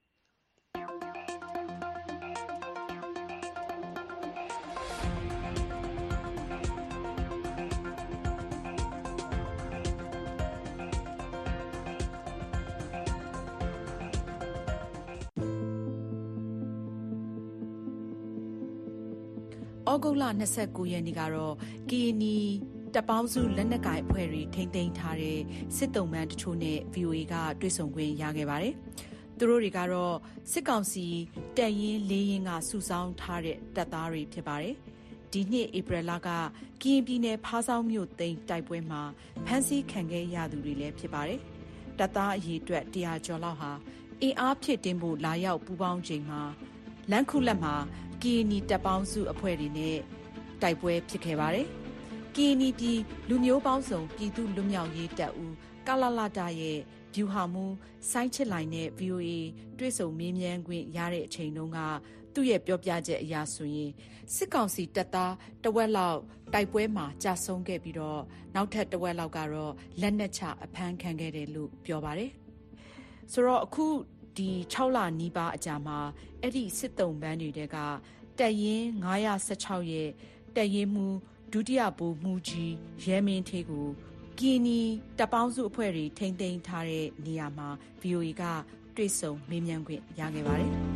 ဩဂုတ်လ၂၉ရက်နေ့ကတော့ကရင်နီတပ်ပေါင်းစုလက်နက်ကိုင်အဖွဲ့တွေထိန်းသိမ်းထားတဲ့စစ်တုံးပန်းတချို့နဲ့ ဗီအိုအေ ကတွေ့ဆုံခွင့်ရခဲ့ပါတယ်။သူတို့တွေကတော့စစ်ကောင်စီတပ်ရင်းလေးရင်းကစုဆောင်းထားတဲ့တပ်သားတွေဖြစ်ပါတယ်။ဒီနှစ်ဧပြီလကကရင်ပြည်နယ်ဖားဆောင်မြို့သိမ်းတိုက်ပွဲမှာဖမ်းဆီးခံခဲ့ရသူတွေလည်းဖြစ်ပါတယ်။တပ်သားအရေအတွက်တရာကျော်လောက်ဟာအင်အားဖြစ်တင်ဖို့လာရောက်ပူးပေါင်းချိန်မှာလမ်းခုလက်မှာကီနီတပ်ပေါင်းစုအဖွဲ့တွေနဲ့တိုက်ပွဲဖြစ်ခဲ့ပါတယ်။ကီနီပြည်လူမျိုးပေါင်းစုံပြည်သူလူမျိုးရေးတပ်ဦးကလလတာရဲ့ဗျူဟာမှူးစိုင်းချစ်လိုင်နဲ့ ဗီအိုအေ တွေ့ဆုံမေးမြန်းခွင့်ရတဲ့အချိန်တုန်းကသူ့ရဲ့ပြောပြချက်အရဆိုရင်စစ်ကောင်စီတပ်သားတဝက်လောက်တိုက်ပွဲမှာကြာဆုံးခဲ့ပြီးတော့နောက်ထပ်တဝက်လောက်ကတော့လက်နက်ချအဖမ်းခံခဲ့တယ်လို့ပြောပါတယ်။ဆိုတော့အခုဒီ၆လနီးပါးအကြာမှာအဲ့ဒီစစ်တုံးပန်းတွေကတပ်ရင်း၅၁၆ရဲ့တပ်ရင်းမှူးဒုတိယဗိုလ်မှူးကြီးရဲမင်းထေးကိုကီနီတပ်ပေါင်းစုအဖွဲ့တွေထိန်းသိမ်းထားတဲ့နေရာမှာ ဗီအိုအေ ကတွေ့ဆုံမေးမြန်းခွင့်ရခဲ့ပါတယ်။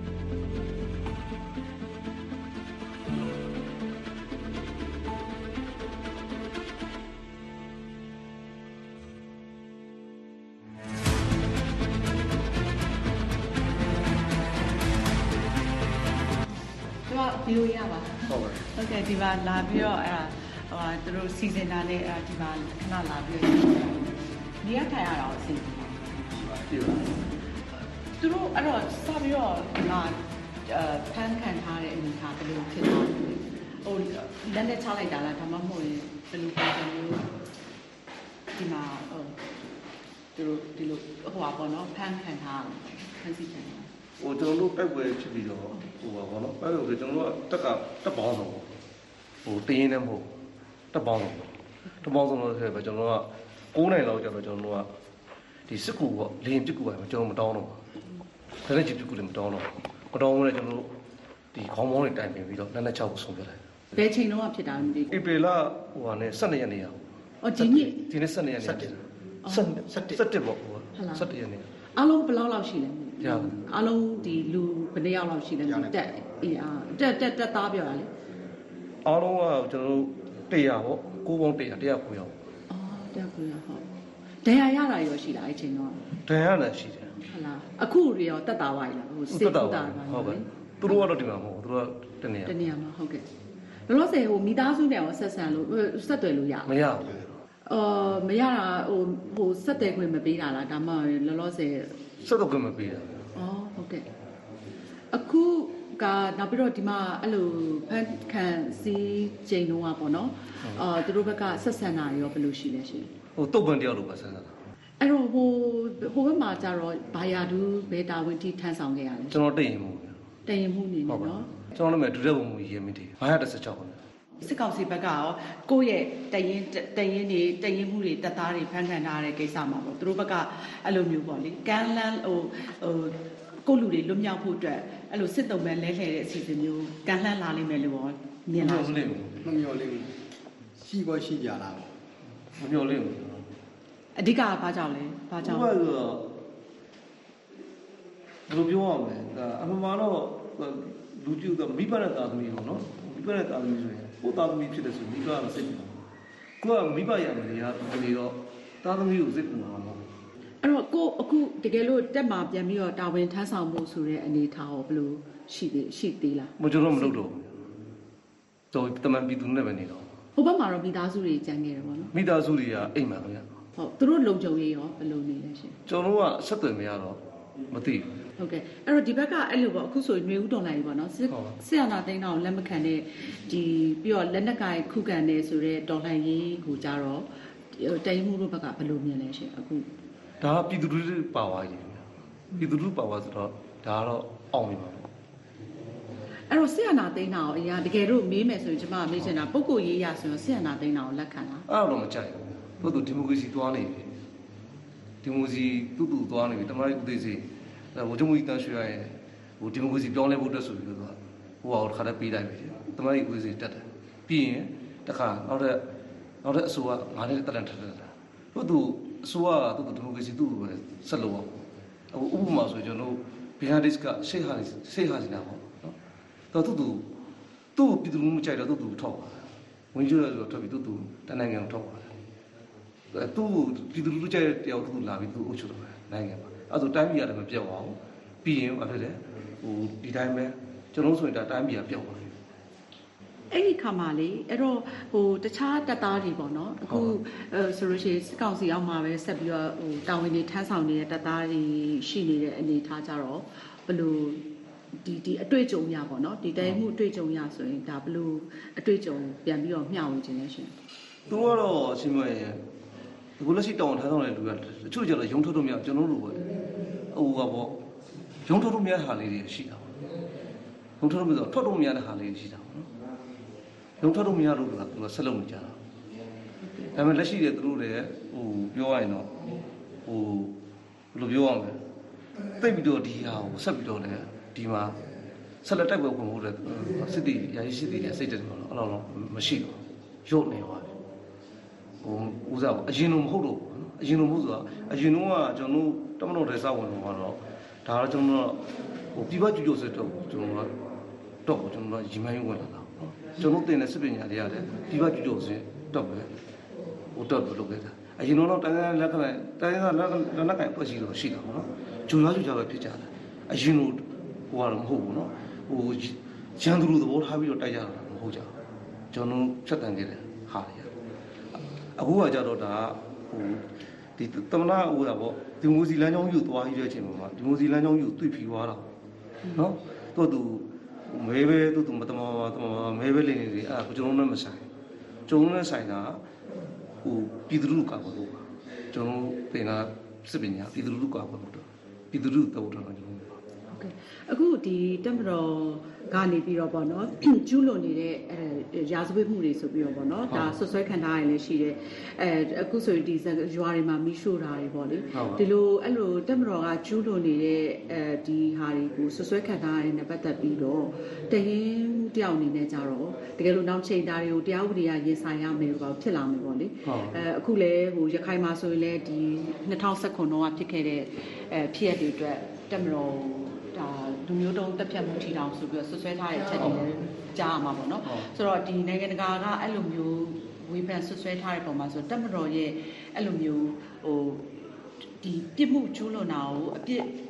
ဗီအိုအေရပါဟုတ်ပါဟုတ်ကဲ့ဒီမှာလာပြီးတော့အဲ့ဒါဟိုသူတို့စီစဉ်တာနဲ့အဲ့ဒီမှာခဏလာပြီးတော့နေရထိုင်ရတာအဆင်ပြေပါပြေပါသူတို့အဲ့တော့စပြီးတော့ငါဖန်ခံထားတဲ့အနေထားဘယ်လိုဖြစ်သွားလဲဟိုလက်နဲ့ချလိုက်တာလားဒါမှမဟုတ်ရင်ဘယ်လိုပုံစံမျိုးဒီမှာဟိုသူတို့ဒီလိုဟိုပါပေါ့နော်ဖန်ခံထားဖန်စီခံထားဟိုကျွန်တော်တို့တိုက်ပွဲဖြစ်ပြီးတော့ဟိုပါဘောနော်အဲ့လိုဆိုကျွန်တော်တို့ကတက်ကတက်ပေါင်းဆုံးဟိုတင်းင်းနဲ့မဟုတ်တက်ပေါင်းဆုံးတက်ပေါင်းဆုံးလို့ဆိုတော့ကျွန်တော်တို့ကကိုးနိုင်လောက်ကျတော့ကျွန်တော်တို့ကဒီစစ်ကူပေါ့လေရင်ပြစ်ကူပါကျွန်တော်မတောင်းတော့ဘူးဒါနဲ့ကြည့်ပြစ်ကူလည်းမတောင်းတော့မတောင်းဘူးလေကျွန်တော်တို့ဒီခေါင်းမောင်းတွေတိုင်ပင်ပြီးတော့လက်နဲ့ချောက်ကိုဆုံးပြလိုက်ဘယ်ချိန်လုံးကဖြစ်တာမသိဘူးဧပြီလဟိုဟာနဲ့၁၂ရက်နေ့ရအော်ဒီနေ့ဒီနေ့၁၂ရက်နေ့ဖြစ်တယ်၁၁ပေါ့ဟို၁၁ရက်နေ့အားလုံးဘယ်လောက်လောက်ရှိလဲအားလုံးဒီလူဘယ်နှစ်ယောက်လောက်ရှိလဲတက်အေးအားတက်တက်တက်သားပြောရလေအားလုံးကကျွန်တော်တို့တရာပေါ့ကိုးပေါင်းတရာတရာကိုရောက်အော်တရာကိုရောက်ဟုတ်ဒဏ်ရာရတာရောရှိလားအဲ့ချိန်တော့ဒဏ်ရာလည်းရှိတယ်ဟုတ်လားအခုရောတက်တာပါလားဟိုစစ်တာပါဟုတ်ကဲ့သူတို့ကတော့ဒီမှာမဟုတ်သူတို့ကတနေရာတနေရာမှာဟုတ်ကဲ့လောလောဆယ်ဟိုမိသားစုနဲ့ရောဆက်ဆံလို့ဆက်သွယ်လို့ရမရဘူးအော်မရတာဟိုဟိုဆက်သွယ်ခွင့်မပေးတာလားဒါမှလောလောဆယ်ဆက်သွယ်ခွင့်မပေးတာအော်ဟုတ်ကဲ့အခုကနောက်ပြီးတော့ဒီမှာအဲ့လိုဖန်ခံစီချိန်တော့ပေါ့နော်အာသူတို့ဘက်ကဆက်ဆံတာရောဘယ်လိုရှိလဲရှင်ဟိုတုတ်ပန်တယောက်လိုပါဆက်ဆံတာအဲ့တော့ဟိုဟိုဘက်မှာကျတော့ဘာယာဒူးဘယ်တာဝန်တီထမ်းဆောင်ခဲ့ရလဲကျွန်တော်တည်ရင်မှုတည်ရင်မှုနေနော်ကျွန်တော်လည်းဒုတိယဘုံမူရေးမိတယ်ဘာယာတစ်၆ခုစစ်ကောင်စီဘက်ကရောကိုယ့်ရဲ့တရင်တရင်တွေတရင်မှုတွေတပ်သားတွေဖန်ခံထားတဲ့ကိစ္စမှာပေါ့သူတို့ဘက်ကအဲ့လိုမျိုးပေါ့လေကမ်းလန်းဟိုဟိုကိုလူတွေလွတ်မြောက်ဖို့အတွက်အဲ့လိုစစ်တုံးပဲလဲလှယ်တဲ့အစီအစဉ်မျိုးကမ်းလှမ်းလာလိမ့်မယ်လို့ရောမြင်လာမလို့မမျော်လင့်ဘူးရှိပေါ်ရှိကြလားမမျော်လင့်ဘူးအဓိကဘာကြောင့်လဲဘာကြောင့်ဘယ်လိုပြောရမလဲဒါအမှန်မှတော့လူကြီးကမိဘနဲ့တာသမီးပေါ့နော်မိဘနဲ့တာသမီးဆိုရင်ကိုတာသမီးဖြစ်တယ်ဆိုမိဘကစိတ်ပူကိုကမိဘရမယ်လေဟာဒီတော့တာသမီးကိုစိတ်ပူမှာမဟုတ်အဲ့တော့ကိုအခုတကယ်လို့တက်မှာပြန်ပြီးတော့တာဝန်ထမ်းဆောင်မှုဆိုတဲ့အနေထားရောဘယ်လိုရှိသေးရှိသေးလားမကျွန်တော်မလုပ်တော့ဘူးတော့တမန်ပြည်သူနဲ့ပဲနေတော့ဟိုဘက်မှာတော့မိသားစုတွေကြံခဲ့တယ်ပေါ့နော်မိသားစုတွေကအိမ်မှာခင်ဗျဟုတ်သူတို့လုံခြုံရေးရောဘယ်လိုနေလဲရှင်ကျွန်တော်ကဆက်သွယ်မရတော့မသိဘူးဟုတ်ကဲ့အဲ့တော့ဒီဘက်ကအဲ့လိုပေါ့အခုဆိုຫນွေဦးတော်လိုက်ပေါ့နော်စစ်စစ်အာဏာသိမ်းတော့လက်မခံတဲ့ဒီပြီးတော့လက်နက်ကင်ခုခံနေဆိုတဲ့တော်လှန်ရေးကိုကြတော့တိုင်မှုတို့ဘက်ကဘယ်လိုမြင်လဲရှင်အခုဒါကပြည်သူလူထုပါဝါကြီးပြည်သူလူထုပါဝါဆိုတော့ဒါကတော့အောင်ပြီပါအဲ့တော့ဆီယနာသိန်းတာကိုအရာတကယ်လို့မေးမယ်ဆိုရင်ကျွန်မမေးချင်တာပုဂ္ဂိုလ်ရေးရဆိုရင်ဆီယနာသိန်းတာကိုလက်ခံလားအဲ့တော့မကြိုက်ဘူးသူတို့ဒီမိုကရေစီသွားနေပြီဒီမိုကရေစီတူတူသွားနေပြီတမန်တော်ဦးသေးစီဟိုဒီမိုကရေစီတန်းရွှေရရဲ့ဟိုဒီမိုကရေစီပြောင်းလဲဖို့အတွက်ဆိုပြီးတော့ဟိုဟာတစ်ခါတည်းပေးလိုက်ပြီတမန်တော်ဦးသေးစီတက်တယ်ပြီးရင်တစ်ခါနောက်တဲ့နောက်တဲ့အဆိုကငါးနှစ်တက်တယ်ထက်တယ်တို့သူအစိုးရကသူ့ဒီမိုကရေစီသူ့ပဲဆက်လို့ပေါ့ဟိုဥပမာဆိုကျွန်တော်ဘီဟာဒစ်ကရှေ့ဟာရှေ့ဟာနေတာပေါ့နော်တော့သူ့သူသူ့ပြည်သူလူမကြိုက်တော့သူ့သူထောက်ပါဝင်ကြရဆိုတော့ပြီးသူ့သူတနိုင်ငံကိုထောက်ပါတယ်သူ့ပြည်သူလူကြိုက်တဲ့တယောက်သူ့လာပြီးသူ့အုပ်ချုပ်တယ်နိုင်ငံမှာအဲ့ဆိုတိုင်းပြည်ရတယ်မပြောက်ပါဘူးပြီးရင်ဘာဖြစ်လဲဟိုဒီတိုင်းပဲကျွန်တော်ဆိုရင်ဒါတိုင်းပြည်ကပြောက်ပါအဲ့ဒီခါမှာလေအဲ့တော့ဟိုတခြားတပ်သားတွေပေါ့နော်အခုဆိုလို့ရှိရင်စစ်ကောင်စီအောက်မှာပဲဆက်ပြီးတော့ဟိုတာဝန်တွေထမ်းဆောင်နေတဲ့တပ်သားတွေရှိနေတဲ့အနေထားကြတော့ဘယ်လိုဒီဒီအတွေ့အကြုံရပေါ့နော်ဒီတိုင်းမှုအတွေ့အကြုံရဆိုရင်ဒါဘယ်လိုအတွေ့အကြုံပြန်ပြီးတော့မျှဝေခြင်းလဲရှင်သူကတော့အရှင်မရဲ့ဒီလိုရှိတောင်းထမ်းဆောင်တဲ့လူကတချို့ကျတော့ရုံထုတ်လို့မရကျွန်တော်တို့ပဲဟိုကပေါ့ရုံထုတ်လို့မရတဲ့ဟာလေးတွေရှိတာရုံထုတ်လို့မရတော့ထွက်လို့မရတဲ့ဟာလေးတွေရှိတာလုံးထွက်လို့မရလို့ကသူကဆက်လုပ်နေကြတာဒါပေမဲ့လက်ရှိတဲ့သူတို့တွေဟိုပြောရရင်တော့ဟိုဘယ်လိုပြောရမလဲသိပြီးတော့ဒီဟာကိုဆက်ပြီးတော့လည်းဒီမှာဆက်လက်တိုက်ပွဲဝင်ဖို့လည်းစစ်တီရာရှိစစ်တီတွေစိတ်တယ်တော့အဲ့လိုမရှိဘူးရုပ်နေပါပြီဟိုဦးစားအရင်လိုမဟုတ်တော့ဘူးနော်အရင်လိုမဟုတ်ဆိုတာအရင်တော့ကကျွန်တော်တမတော်တဲ့စောက်ဝင်တော့ဒါတော့ကျွန်တော်ဟိုပြပကြည့်လို့ဆိုတော့ကျွန်တော်တော့ကျွန်တော်ရီမိုင်းဝင်လာတာကျွန်တော်တင်တဲ့စစ်ပညာတွေရတယ်ဒီဘက်ကြည့်လို့ဆိုရင်တော့ပဲဟိုတော့လုပ်ခဲ့တာအရင်တော့တိုင်းတိုင်းလက်ခံတိုင်းတိုင်းလက်လက်လက်ကင်ပွက်ရှိလို့ရှိတာပေါ့နော်ဂျုံရွာဂျုံရွာပဲဖြစ်ကြတယ်အရင်တော့ဟိုကတော့မဟုတ်ဘူးနော်ဟိုရန်သူလူသဘောထားပြီးတော့တိုက်ကြတာမဟုတ်ကြဘူးကျွန်တော်ဖြတ်တန်းခဲ့တယ်ဟာရအခုကကြတော့ဒါဟိုဒီတမနာဟိုတာပေါ့ဒီမိုစီလမ်းကြောင်းယူသွားပြီးတဲ့အချိန်မှာဒီမိုစီလမ်းကြောင်းယူတွေ့ပြီးသွားတာနော်တော့သူမဲပဲသူ့မတမမဲပဲလေးနေတယ်အဲ့ဒါကျွန်တော်နဲ့မဆိုင်ကျွန်တော်နဲ့ဆိုင်တာဟိုပြည်သူလူကပါလို့ကျွန်တော်တင်တာစစ်ပညာပြည်သူလူကပါလို့ပြည်သူလူတော့တော့ကျွန်တော်ဟုတ်ကဲ့အခုဒီတက်မတော်ကနေပြီးတော့ပေါ့နော်ကျူးလွန်နေတဲ့အဲရာဇဝတ်မှုတွေဆိုပြီးတော့ပေါ့နော်ဒါဆွဆွဲခံထားရလည်းရှိတယ်အဲအခုဆိုရင်ဒီရွာတွေမှာမိရှို့တာတွေပေါ့လေဒီလိုအဲ့လိုတက်မတော်ကကျူးလွန်နေတဲ့အဲဒီဟာတွေကိုဆွဆွဲခံထားရတဲ့ပတ်သက်ပြီးတော့တရင်တယောက်အနေနဲ့ကြတော့တကယ်လို့နောက်ချိန်သားတွေကိုတရားဥပဒေကရင်ဆိုင်ရမယ်လို့ဖြစ်လာမယ်ပေါ့လေအဲအခုလည်းဟိုရခိုင်မှာဆိုရင်လည်းဒီနှစ်ထောင်၁၇တော့ဖြစ်ခဲ့တဲ့အဲဖြစ်ရတဲ့အတွက်တက်မတော်ဒါလူမျိုးတုံးတက်ဖြတ်မှုထီတောင်ဆိုပြီးတော့ဆွဆွဲထားတဲ့အချက်တွေလည်းကြားရမှာပေါ့နော်ဆိုတော့ဒီနိုင်ငံတကာကအဲ့လိုမျိုးဝေဖန်ဆွဆွဲထားတဲ့ပုံမှာဆိုတက်မတော်ရဲ့အဲ့လိုမျိုးဟိုဒီပြစ်မှုကျူးလွန်တာကိုအပြစ်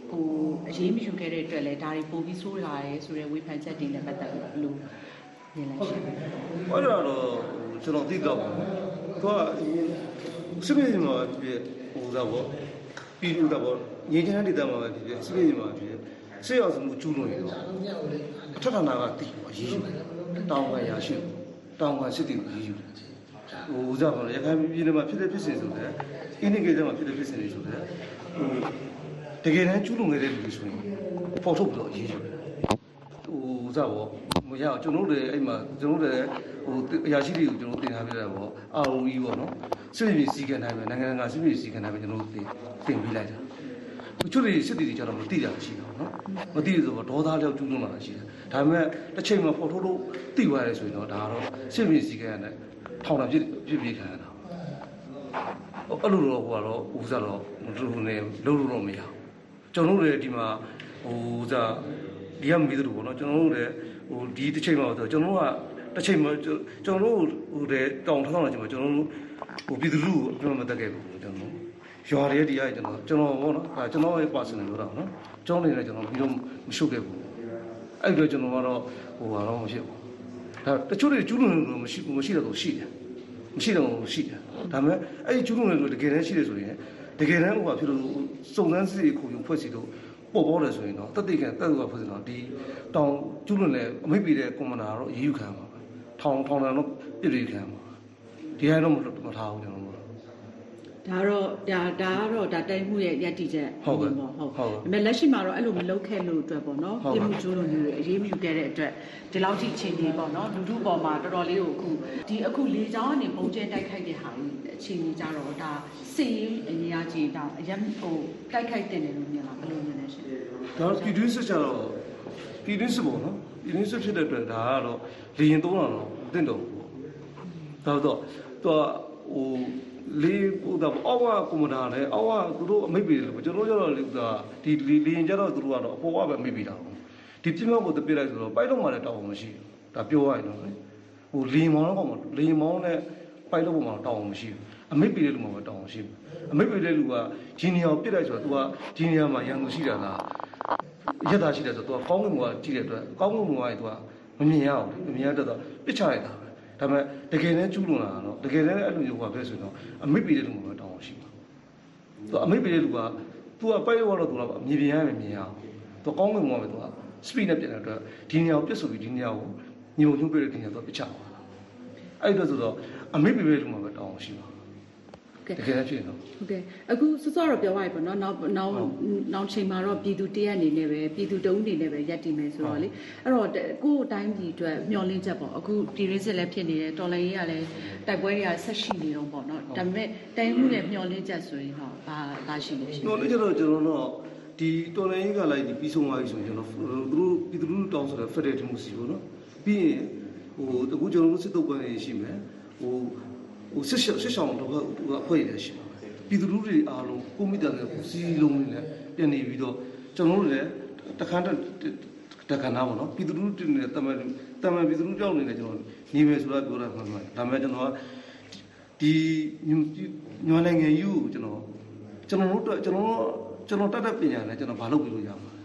ကိုအရေးမယူခဲ့တဲ့အတွက်လည်းဒါတွေပိုပြီးဆိုးလာတယ်ဆိုတဲ့ဝေဖန်ချက်တွေနဲ့ပတ်သက်လို့ဘယ်လိုမြင်လဲရှင်။အဲ့ဒါတော့ကျွန်တော်သိတော့ပါဘူး။သူကစစ်မြေမှာဖြစ်ဟိုတော့ပေါ့ပြည်သူတော့ပေါ့ငြိမ်းချမ်းတဲ့ဒေသမှာပဲဖြစ်ဖြစ်စစ်မြေမှာဖြစ်စစ်ရောက်မှုကျူးလွန်နေတော့အထက်ဌာနကတည်အရေးယူတောင်းခံရရှိတောင်းခံစစ်တီကိုအရေးယူတယ်ဟိုဥစားပါလေရခိုင်ပြည်နယ်မှာဖြစ်တဲ့ဖြစ်စဉ်ဆိုတဲ့အင်းဒီကေထဲမှာဖြစ်တဲ့ဖြစ်စဉ်တွေဆိုတဲ့ဟိုတကယ်တမ်းကျူးလွန်နေတဲ့လူတွေဆိုရင်ပေါ်ထုတ်ပြီးတော့အရေးယူတယ်ဟိုဥစားပေါ့မရကျွန်တော်တို့လည်းအဲ့မှာကျွန်တော်တို့လည်းဟိုအရာရှိတွေကိုကျွန်တော်တင်ထားပြတာပေါ့ အာ အို အီ ပေါ့နော်စစ်မြေစီကံတိုင်းပဲနိုင်ငံတကာစစ်မြေစီကံတိုင်းပဲကျွန်တော်တို့တင်တင်ပေးလိုက်တာတချို့တွေစစ်တီတွေကျတော့မသိတာရှိတော့နော်မသိရဆိုတော့ဒေါသလျောက်ကျူးလွန်လာတာရှိတယ်ဒါပေမဲ့တစ်ချိန်မှာပေါ်ထုတ်လို့သိသွားရဲဆိုရင်တော့ဒါကတော့စစ်မြေစီကံနဲ့ထောင်တာဖြစ်ဖြစ်ပြီးခံရတာအဲ့လိုတော့ဟိုကတော့ဥစားတော့လူလူနဲ့လုံးလုံးတော့မရဘူးကျွန်တော်တို့လည်းဒီမှာဟိုဥစားဒီကမီးတို့ပေါ့နော်ကျွန်တော်တို့လည်းဟိုဒီတစ်ချိန်မှာဆိုကျွန်တော်တို့ကတစ်ချိန်မှာကျွန်တော်တို့ဟိုတဲ့တောင်ထောင်းလာချိန်မှာကျွန်တော်တို့ဟိုပြည်သူလူကိုအပြတ်မတက်ခဲ့ဘူးကျွန်တော်ရွာတွေတရားကျွန်တော်ကျွန်တော်ပေါ့နော်အဲကျွန်တော်ရဲ့ personal ပြောတာနော်ကျောင်းနေလည်းကျွန်တော်ပြီးတော့မရှုပ်ခဲ့ဘူးအဲ့တော့ကျွန်တော်ကတော့ဟိုဟာတော့မဖြစ်ဘူးဒါတချို့တွေကျူးလွန်လို့မရှိဘူးမရှိတော့ရှိတယ်မရှိတော့ရှိတယ်ဒါပေမဲ့အဲ့ဒီကျူးလွန်လို့တကယ်တမ်းရှိတယ်ဆိုရင်တကယ်တမ်းဟိုဟာဖြစ်လို့စုံစမ်းစစ်ရေးခုံဖွဲ့စီတော့ပေါ်ပေါ်တယ်ဆိုရင်တော့တတိကတက်သူကဖွဲ့စီတော့ဒီတောင်ကျူးလွန်လဲအမိတ်ပြီးတဲ့ကွန်မန်ဒါတော့ရေးယူခံပါထောင်ထောင်တယ်တော့ပြည့်ပြည့်ခံပါဒီဟာတော့မမထားဘူးကျွန်တော်ဒါတော့ဒါဒါကတော့ဒါတိုင်မှုရဲ့ယက်တီချက်ဟုတ်ကဲ့ဟုတ်ဟုတ်ဒါပေမဲ့လက်ရှိမှာတော့အဲ့လိုမလုပ်ခဲ့လို့အတွက်ပေါ့နော်ပြည်မှုကျိုးလို့မျိုးတွေအရေးမယူခဲ့တဲ့အတွက်ဒီလောက်ထိအခြေအနေပေါ့နော်လူထုပေါ်မှာတော်တော်လေးကိုအခုဒီအခုလေကြောင်းကနေပုံကျဲတိုက်ခိုက်တဲ့ဟာအခြေအနေကြတော့ဒါစီရေးအင်အားကြီးဒါအရင်ဟိုတိုက်ခိုက်တင်တယ်လို့မြင်လားဘယ်လိုမြင်လဲရှင်ဒါပြည်တွင်းစစ်ကြတော့ပြည်တွင်းစစ်ပေါ့နော်ပြည်တွင်းစစ်ဖြစ်တဲ့အတွက်ဒါကတော့လေရင်သုံးတာတော့တင့်တော်ဒါတော့သူကဟိုလေးဟိုတော့အောက်ကကွန်မန်ဒါနဲ့အောက်ကသူတို့အမိတ်ပေးတယ်လို့ကျွန်တော်ကျတော့လေဥစားဒီလီလီရင်ကျတော့သူတို့ကတော့အပေါ်ကပဲအမိတ်ပေးတာဒီပြင်းမဲ့ကိုတပြစ်လိုက်ဆိုတော့ပိုက်တော့မှလည်းတောင်းအောင်မရှိဘူးဒါပြောရရင်တော့ဟိုလီမောင်းတော့မှလီမောင်းနဲ့ပိုက်တော့မှတောင်းအောင်မရှိဘူးအမိတ်ပေးတဲ့လူမှပဲတောင်းအောင်ရှိဘူးအမိတ်ပေးတဲ့လူကဂျီနီယာကိုပြစ်လိုက်ဆိုတော့ तू ကဂျီနီယာမှာရန်သူရှိတာလားရက်သားရှိတယ်ဆိုတော့ तू ကကောင်းကင်ဘဝကြည့်တဲ့အတွက်ကောင်းကင်ဘဝက तू ကမမြင်ရဘူးမမြင်ရတော့ပြစ်ချလိုက်တာပဲဒါပေမဲ့တကယ်တမ်းကျူးလွန်လာတော့တကယ်တမ်းအဲ့လိုမျိုးဟိုပဲဆိုတော့အမိတ်ပေးတဲ့လူမှပဲတောင်းအောင်ရှိမှာသူအမိတ်ပေးတဲ့လူက तू ကပိုက်ရောက်တော့ तू ကအမြင်ပြန်ရမယ်မြင်ရအောင် तू ကောင်းကင်ဘဝပဲ तू က speed နဲ့ပြန်တဲ့အတွက်ဒီနေရာကိုပြစ်ဆိုပြီးဒီနေရာကိုညုံညွှန်းပေးတဲ့ဒီနေရာတော့ပြစ်ချသွားတာအဲ့ဒါဆိုတော့အမိတ်ပေးတဲ့လူမှပဲတောင်းအောင်ရှိမှာတကယ်ဖြစ်တော့ဟုတ်ကဲ့အခုစောစောတော့ပြောရပြီပေါ့နော်နောက်နောက်နောက်ချိန်မှာတော့ပြည်သူတရက်အနေနဲ့ပဲပြည်သူတအုပ်အနေနဲ့ပဲရပ်တည်မယ်ဆိုတော့လေအဲ့တော့ကိုယ့်အတိုင်းပြည်အတွက်မျှော်လင့်ချက်ပေါ့အခုပြည်ရင်းစစ်လည်းဖြစ်နေတယ်တော်လိုင်းရေးကလည်းတိုက်ပွဲတွေကဆက်ရှိနေတော့ပေါ့နော်ဒါပေမဲ့တိုင်းမှုနဲ့မျှော်လင့်ချက်ဆိုရင်တော့ဘာဘာရှိလဲရှိမျှော်လင့်ချက်တော့ကျွန်တော်တို့ဒီတော်လိုင်းရေးကလည်းဒီပြီးဆုံးသွားပြီဆိုရင်ကျွန်တော်တို့ပြည်သူလူထုတောင်းဆိုတဲ့ Federal Democracy ပေါ့နော်ပြီးရင်ဟိုအခုကျွန်တော်တို့စစ်တုပ်ကွန်းရေးရှိမယ်ဟိုဟိုစစ်စစ်ဆောင်တော့အဖွဲ့ရရှိပါမယ်ပြည်သူလူထုတွေအားလုံးကိုမိသားစုစီလုံးနဲ့ပြန်နေပြီးတော့ကျွန်တော်တို့လည်းတခါတခါနားပေါ့နော်ပြည်သူလူထုတွေတမန်တမန်ပြည်သူလူထုကြောင့်နေတယ်ကျွန်တော်ညီမယ်ဆိုတာပြောတာမှန်ပါတယ်ဒါပေမဲ့ကျွန်တော်ကဒီညွန်နိုင်ငံယူကျွန်တော်ကျွန်တော်တို့ကျွန်တော်ကျွန်တော်တတ်တဲ့ပညာနဲ့ကျွန်တော်မလုပ်ပြလို့ရမှာ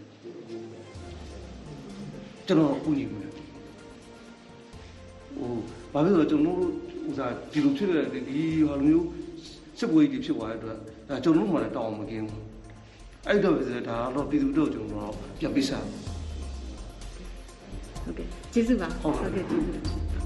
ကျွန်တော်အခုညီမယ်ဟိုဘာဖြစ်လို့ကျွန်တော်တို့ဥစားဒီလိုဖြစ်တဲ့ဒီဟာလိုမျိုးစစ်ပွဲကြီးဖြစ်သွားတဲ့အတွက်ဒါကျွန်တော်တို့မှလည်းတောင်းမကင်းဘူးအဲ့တော့ဒါတော့ပြည်သူတို့ကျွန်တော်တို့ပြန်ပေးစားဟုတ်ကဲ့ကျေးဇူးပါဟုတ်ကဲ့ကျေးဇူး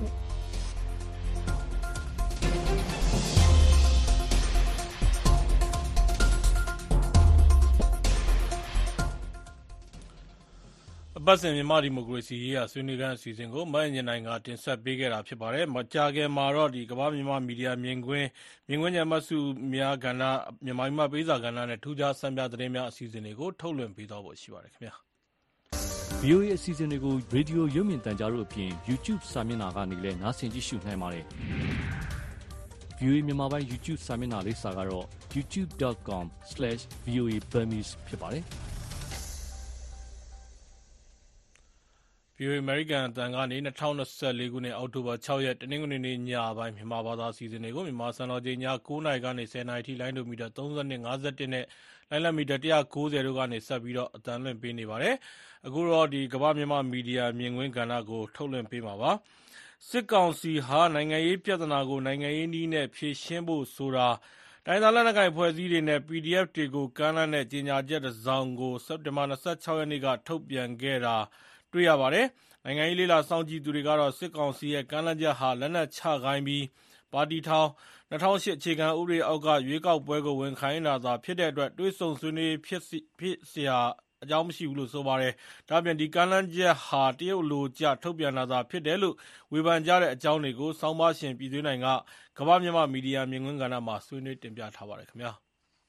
အပတ်စဉ်မြန်မာဒီမိုကရေစီရေးရာဆွေးနွေးခန်းအစီအစဉ်ကိုမအင်ဂျင်နိုင်ကတင်ဆက်ပေးခဲ့တာဖြစ်ပါတယ်။မကြာခင်မှာတော့ဒီကမ္ဘာမြန်မာမီဒီယာမြင်ကွင်းမြင်ကွင်းညမစုများကဏ္ဍမြန်မာမြန်မာပေးစာကဏ္ဍနဲ့ထူးခြားစံပြသတင်းများအစီအစဉ်တွေကိုထုတ်လွှင့်ပေးသွားဖို့ရှိပါတယ်ခင်ဗျာ။ V O A အစီအစဉ်တွေကိုရေဒီယိုရုပ်မြင်သံကြားတို့အပြင် YouTube စာမျက်နှာကနေလည်းနားဆင်ကြည့်ရှုနိုင်ပါတယ်။ V O A မြန်မာပိုင်း YouTube စာမျက်နှာလေးစာကတော့ ยูทูบ ดอท คอม สแลช วี โอ เอ Burmese ဖြစ်ပါတယ်။ဗီအိုအေ American အသံကနေ၂၀၂၄ခုနှစ်အောက်တိုဘာ၆ရက်တနင်္ဂနွေနေ့ညပိုင်းမြန်မာဘာသာအစီအစဉ်တွေကိုမြန်မာစံတော်ချိန်ည၉နာရီကနေ၁၀နာရီထိလိုင်းဒိုမီတာ၃၂ ၅၁နဲ့လိုင်းလံမီတာ၁၉၀တို့ကနေဆက်ပြီးတော့အသံလွှင့်ပေးနေပါတယ်။အခုတော့ဒီကမ္ဘာမြန်မာမီဒီယာမြင်ကွင်းကဏ္ဍကိုထုတ်လွှင့်ပေးမှာပါ။စစ်ကောင်စီဟာနိုင်ငံရေးပြဿနာကိုနိုင်ငံရေးနည်းနဲ့ဖြေရှင်းဖို့ဆိုတာတိုင်းသားလက်နက်ကိုင်ဖွဲ့စည်းတွေနဲ့ ပီဒီအက်ဖ် တွေကိုကမ်းလှမ်းတဲ့ကြေညာချက်တစ်စောင်ကိုစက်တင်ဘာ၂၆ရက်နေ့ကထုတ်ပြန်ခဲ့တာတွေ့ရပါတယ်။နိုင်ငံရေးလေးလာစောင့်ကြည့်သူတွေကတော့စစ်ကောင်စီရဲ့ကမ်းလှမ်းချက်ဟာလက်နက်ချခိုင်းပြီးပါတီထောင်၂၀၀၈အခြေခံဥပဒေအောက်ကရွေးကောက်ပွဲကိုဝင်ခိုင်းတာသာဖြစ်တဲ့အတွက်တွေးဆုံဆွေးနွေးဖြစ်ဖြစ်เสียအကြောင်းမရှိဘူးလို့ဆိုပါတယ်။ဒါ့အပြင်ဒီကမ်းလှမ်းချက်ဟာတရုတ်လိုကြထုတ်ပြန်တာသာဖြစ်တယ်လို့ဝေဖန်ကြတဲ့အကြောင်းတွေကိုစောင်းပါရှင်ပြည်သွင်းနိုင်ကကမ္ဘာမြန်မာမီဒီယာမြင်ကွင်းကဏ္ဍမှာဆွေးနွေးတင်ပြထားပါတယ်ခင်ဗျာ။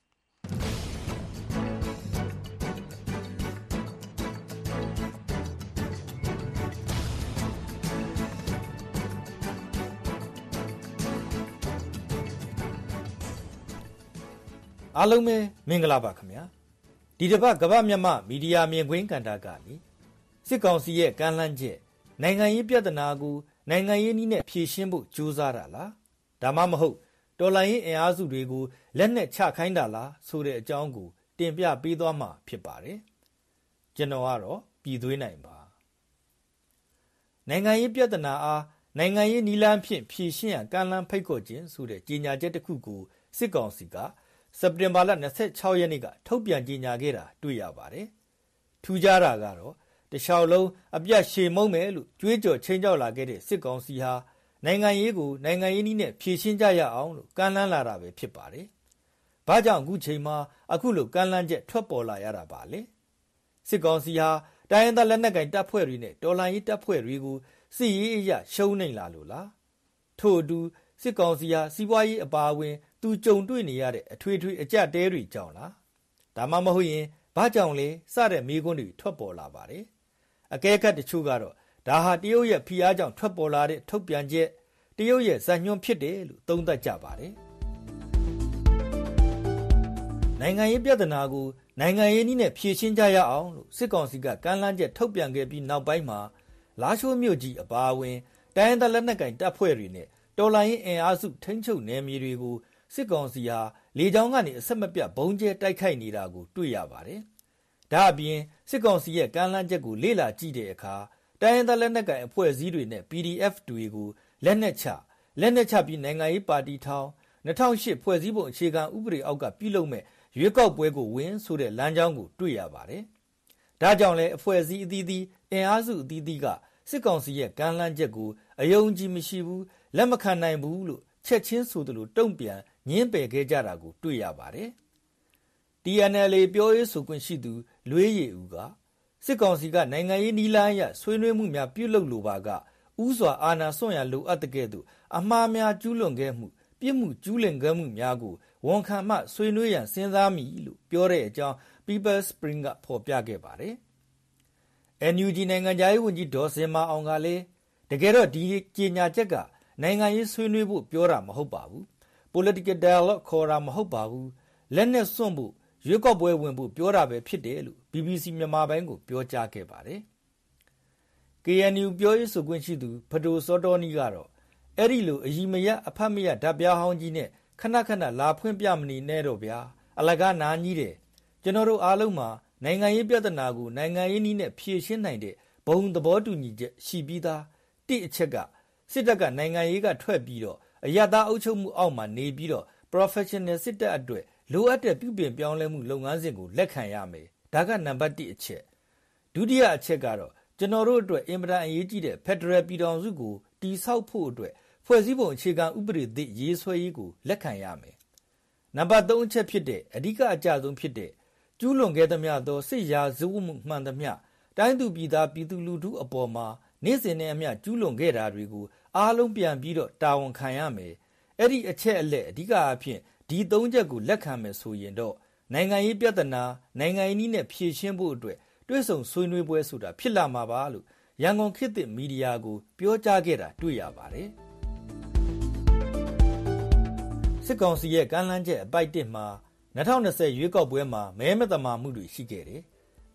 အားလုံးပဲမင်္ဂလာပါခင်ဗျာဒီတစ်ပတ်ကမ္ဘာမြန်မာမီဒီယာမြင်ကွင်းကဏ္ဍကနေစစ်ကောင်စီရဲ့ကမ်းလှမ်းချက်နိုင်ငံရေးပြဿနာကိုနိုင်ငံရေးနည်းနဲ့ဖြေရှင်းဖို့ကြိုးစားတာလားဒါမှမဟုတ်တော်လှန်ရေးအင်အားစုတွေကိုလက်နက်ချခိုင်းတာလားဆိုတဲ့အကြောင်းကိုတင်ပြပေးသွားမှာဖြစ်ပါတယ်ကျွန်တော်ကတော့ပြည်သွင်းနိုင်ပါနိုင်ငံရေးပြဿနာအားနိုင်ငံရေးနည်းလမ်းဖြင့်ဖြေရှင်းရန်ကမ်းလှမ်းဖိတ်ခေါ်ခြင်းဆိုတဲ့ကြေညာချက်တစ်ခုကိုစစ်ကောင်စီကစက်တင်ဘာလ၂၆ရက်နေ့ကထုတ်ပြန်ကြေညာခဲ့တာတွေ့ရပါတယ်။ထူးခြားတာကတော့တခြားလုံးအပြတ်ရှေမုံမယ်လို့ကြွေးကြော်ချင်းကြောက်လာခဲ့တဲ့စစ်ကောင်စီဟာနိုင်ငံရေးကိုနိုင်ငံရေးနည်းနဲ့ဖြေရှင်းကြရအောင်လို့ကမ်းလှမ်းလာတာပဲဖြစ်ပါတယ်။ဘာကြောင့်အခုချိန်မှာအခုလိုကမ်းလှမ်းချက်ထွက်ပေါ်လာရတာပါလဲ။စစ်ကောင်စီဟာတိုင်းရင်းသားလက်နက်ကိုင်တပ်ဖွဲ့တွေနဲ့တော်လှန်ရေးတပ်ဖွဲ့တွေကိုစစ်ရေးအရရှုံးနိမ့်လာလို့လား။ထို့အတူစစ်ကောင်စီဟာစီးပွားရေးအပါအဝင်သူကြုံတွေ့နေရတဲ့အထွေထွေအကျပ်တဲတွေကြောင့်လားဒါမှမဟုတ်ရင်ဘာကြောင့်လဲစတဲ့မေးခွန်းတွေထွက်ပေါ်လာပါတယ်အကဲခတ်တချို့ကတော့ဒါဟာတရုတ်ရဲ့ဖိအားကြောင့်ထွက်ပေါ်လာတဲ့ထုတ်ပြန်ချက်တရုတ်ရဲ့ဇာညွှန်းဖြစ်တယ်လို့သုံးသပ်ကြပါတယ်နိုင်ငံရေးပြဿနာကိုနိုင်ငံရေးနည်းနဲ့ဖြေရှင်းကြရအောင်လို့စစ်ကောင်စီကကမ်းလှမ်းချက်ထုတ်ပြန်ခဲ့ပြီးနောက်ပိုင်းမှာလာရှိုးမြို့ကြီးအပါအဝင်တိုင်းဒေသလက်နက်ကိုင်တပ်ဖွဲ့တွေနဲ့တော်လှန်ရေးအင်အားစုထိန်းချုပ်နယ်မြေတွေကိုစစ်ကောင်စီဟာလေကြောင်းကနေအဆက်မပြတ်ဘုံကျဲတိုက်ခိုက်နေတာကိုတွေ့ရပါတယ်။ဒါအပြင်စစ်ကောင်စီရဲ့ကမ်းလှမ်းချက်ကိုလေ့လာကြည့်တဲ့အခါတိုင်းရင်းသားလက်နက်ကိုင်အဖွဲ့အစည်းတွေနဲ့ ပီဒီအက်ဖ် တွေကိုလက်နက်ချလက်နက်ချပြီးနိုင်ငံရေးပါတီထောင်၂၀၀၈ဖွဲ့စည်းပုံအခြေခံဥပဒေအောက်ကပြုလုပ်မဲ့ရွေးကောက်ပွဲကိုဝင်ဆိုတဲ့လမ်းကြောင်းကိုတွေ့ရပါတယ်။ဒါကြောင့်လဲအဖွဲ့အစည်းအသီးသီးအင်အားစုအသီးသီးကစစ်ကောင်စီရဲ့ကမ်းလှမ်းချက်ကိုအယုံကြည်မရှိဘူးလက်မခံနိုင်ဘူးလို့ချက်ချင်းဆိုသလိုတုံ့ပြန်ညင်းပယ်ခဲ့ကြတာကိုတွေ့ရပါတယ်။ တီ အန် အယ် အေ ပြောရေးဆိုခွင့်ရှိသူလွေးရည်ဦးကစစ်ကောင်စီကနိုင်ငံရေးနည်းလမ်းအရဆွေးနွေးမှုများပြုလုပ်လိုပါကဥစွာအာဏာစွန့်ရလိုအပ်တဲ့ကဲ့သို့အမှားများကျူးလွန်ခဲ့မှုပြစ်မှုကျူးလွန်ခဲ့မှုများကိုဝန်ခံမှဆွေးနွေးရန်စဉ်းစားမိလို့ပြောတဲ့အကြောင်း People Spring ကဖော်ပြခဲ့ပါတယ်။ အန် ယူ ဂျီ နိုင်ငံသားရေးဝန်ကြီးဒေါ်စင်မာအောင်ကလည်းတကယ်တော့ဒီကြေညာချက်ကနိုင်ငံရေးဆွေးနွေးဖို့ပြောတာမဟုတ်ပါဘူး political dialogue ခေါ်တာမဟုတ်ပါဘူးလက်နဲ့စွန့်ဖို့ရွေးကောက်ပွဲဝင်ဖို့ပြောတာပဲဖြစ်တယ်လို့ ဘီဘီစီ မြန်မာပိုင်းကိုပြောကြားခဲ့ပါတယ် ကေအန်ယူ ပြောရေးဆိုခွင့်ရှိသူဖဒိုစောတော်နီကတော့အဲ့ဒီလိုအကြီးမရအဖတ်မရဓာတ်ပြားဟောင်းကြီးနဲ့ခဏခဏလာဖွင့်ပြမနေနဲ့တော့ဗျာအလကားနာကြီးတယ်ကျွန်တော်တို့အားလုံးမှာနိုင်ငံရေးပြဿနာကိုနိုင်ငံရေးနည်းနဲ့ဖြေရှင်းနိုင်တဲ့ဘုံသဘောတူညီချက်ရှိပြီးသားတိအချက်ကစစ်တပ်ကနိုင်ငံရေးကထွက်ပြီးတော့အရသာအုပ်ချုပ်မှုအောက်မှာနေပြီးတော့ professional စစ်တပ်အတွက်လိုအပ်တဲ့ပြုပြင်ပြောင်းလဲမှုလုပ်ငန်းစဉ်ကိုလက်ခံရမယ်ဒါကနံပါတ်တစ်အချက်ဒုတိယအချက်ကတော့ကျွန်တော်တို့အတွက်အင်မတန်အရေးကြီးတဲ့ Federal ပြည်ထောင်စုကိုတည်ဆောက်ဖို့အတွက်ဖွဲ့စည်းပုံအခြေခံဥပဒေသစ်ရေးဆွဲရေးကိုလက်ခံရမယ်နံပါတ်သုံးအချက်ဖြစ်တဲ့အဓိကအကျဆုံးဖြစ်တဲ့ကျူးလွန်ခဲ့သမျှသောစစ်ရာဇဝတ်မှုမှန်သမျှတိုင်းသူပြည်သားပြည်သူလူထုအပေါ်မှာနေ့စဉ်နဲ့အမျှကျူးလွန်ခဲ့တာတွေကိုအားလုံးပြန်ပြီးတော့တာဝန်ခံရမယ်အဲ့ဒီအချက်အလက်အဓိကအဖြစ်ဒီသုံးချက်ကိုလက်ခံမယ်ဆိုရင်တော့နိုင်ငံရေးပြဿနာနိုင်ငံရေးနည်းနဲ့ဖြေရှင်းဖို့အတွက်တွဲဆုံဆွေးနွေးပွဲဆိုတာဖြစ်လာမှာပါလို့ရန်ကုန်ခေတ်သစ်မီဒီယာကိုပြောကြားခဲ့တာတွေ့ရပါတယ်စစ်ကောင်စီရဲ့ကမ်းလှမ်းချက်အပိုက်တစ်မှာ၂၀၂၀ရွေးကောက်ပွဲမှာမဲမသမာမှုတွေရှိခဲ့တယ်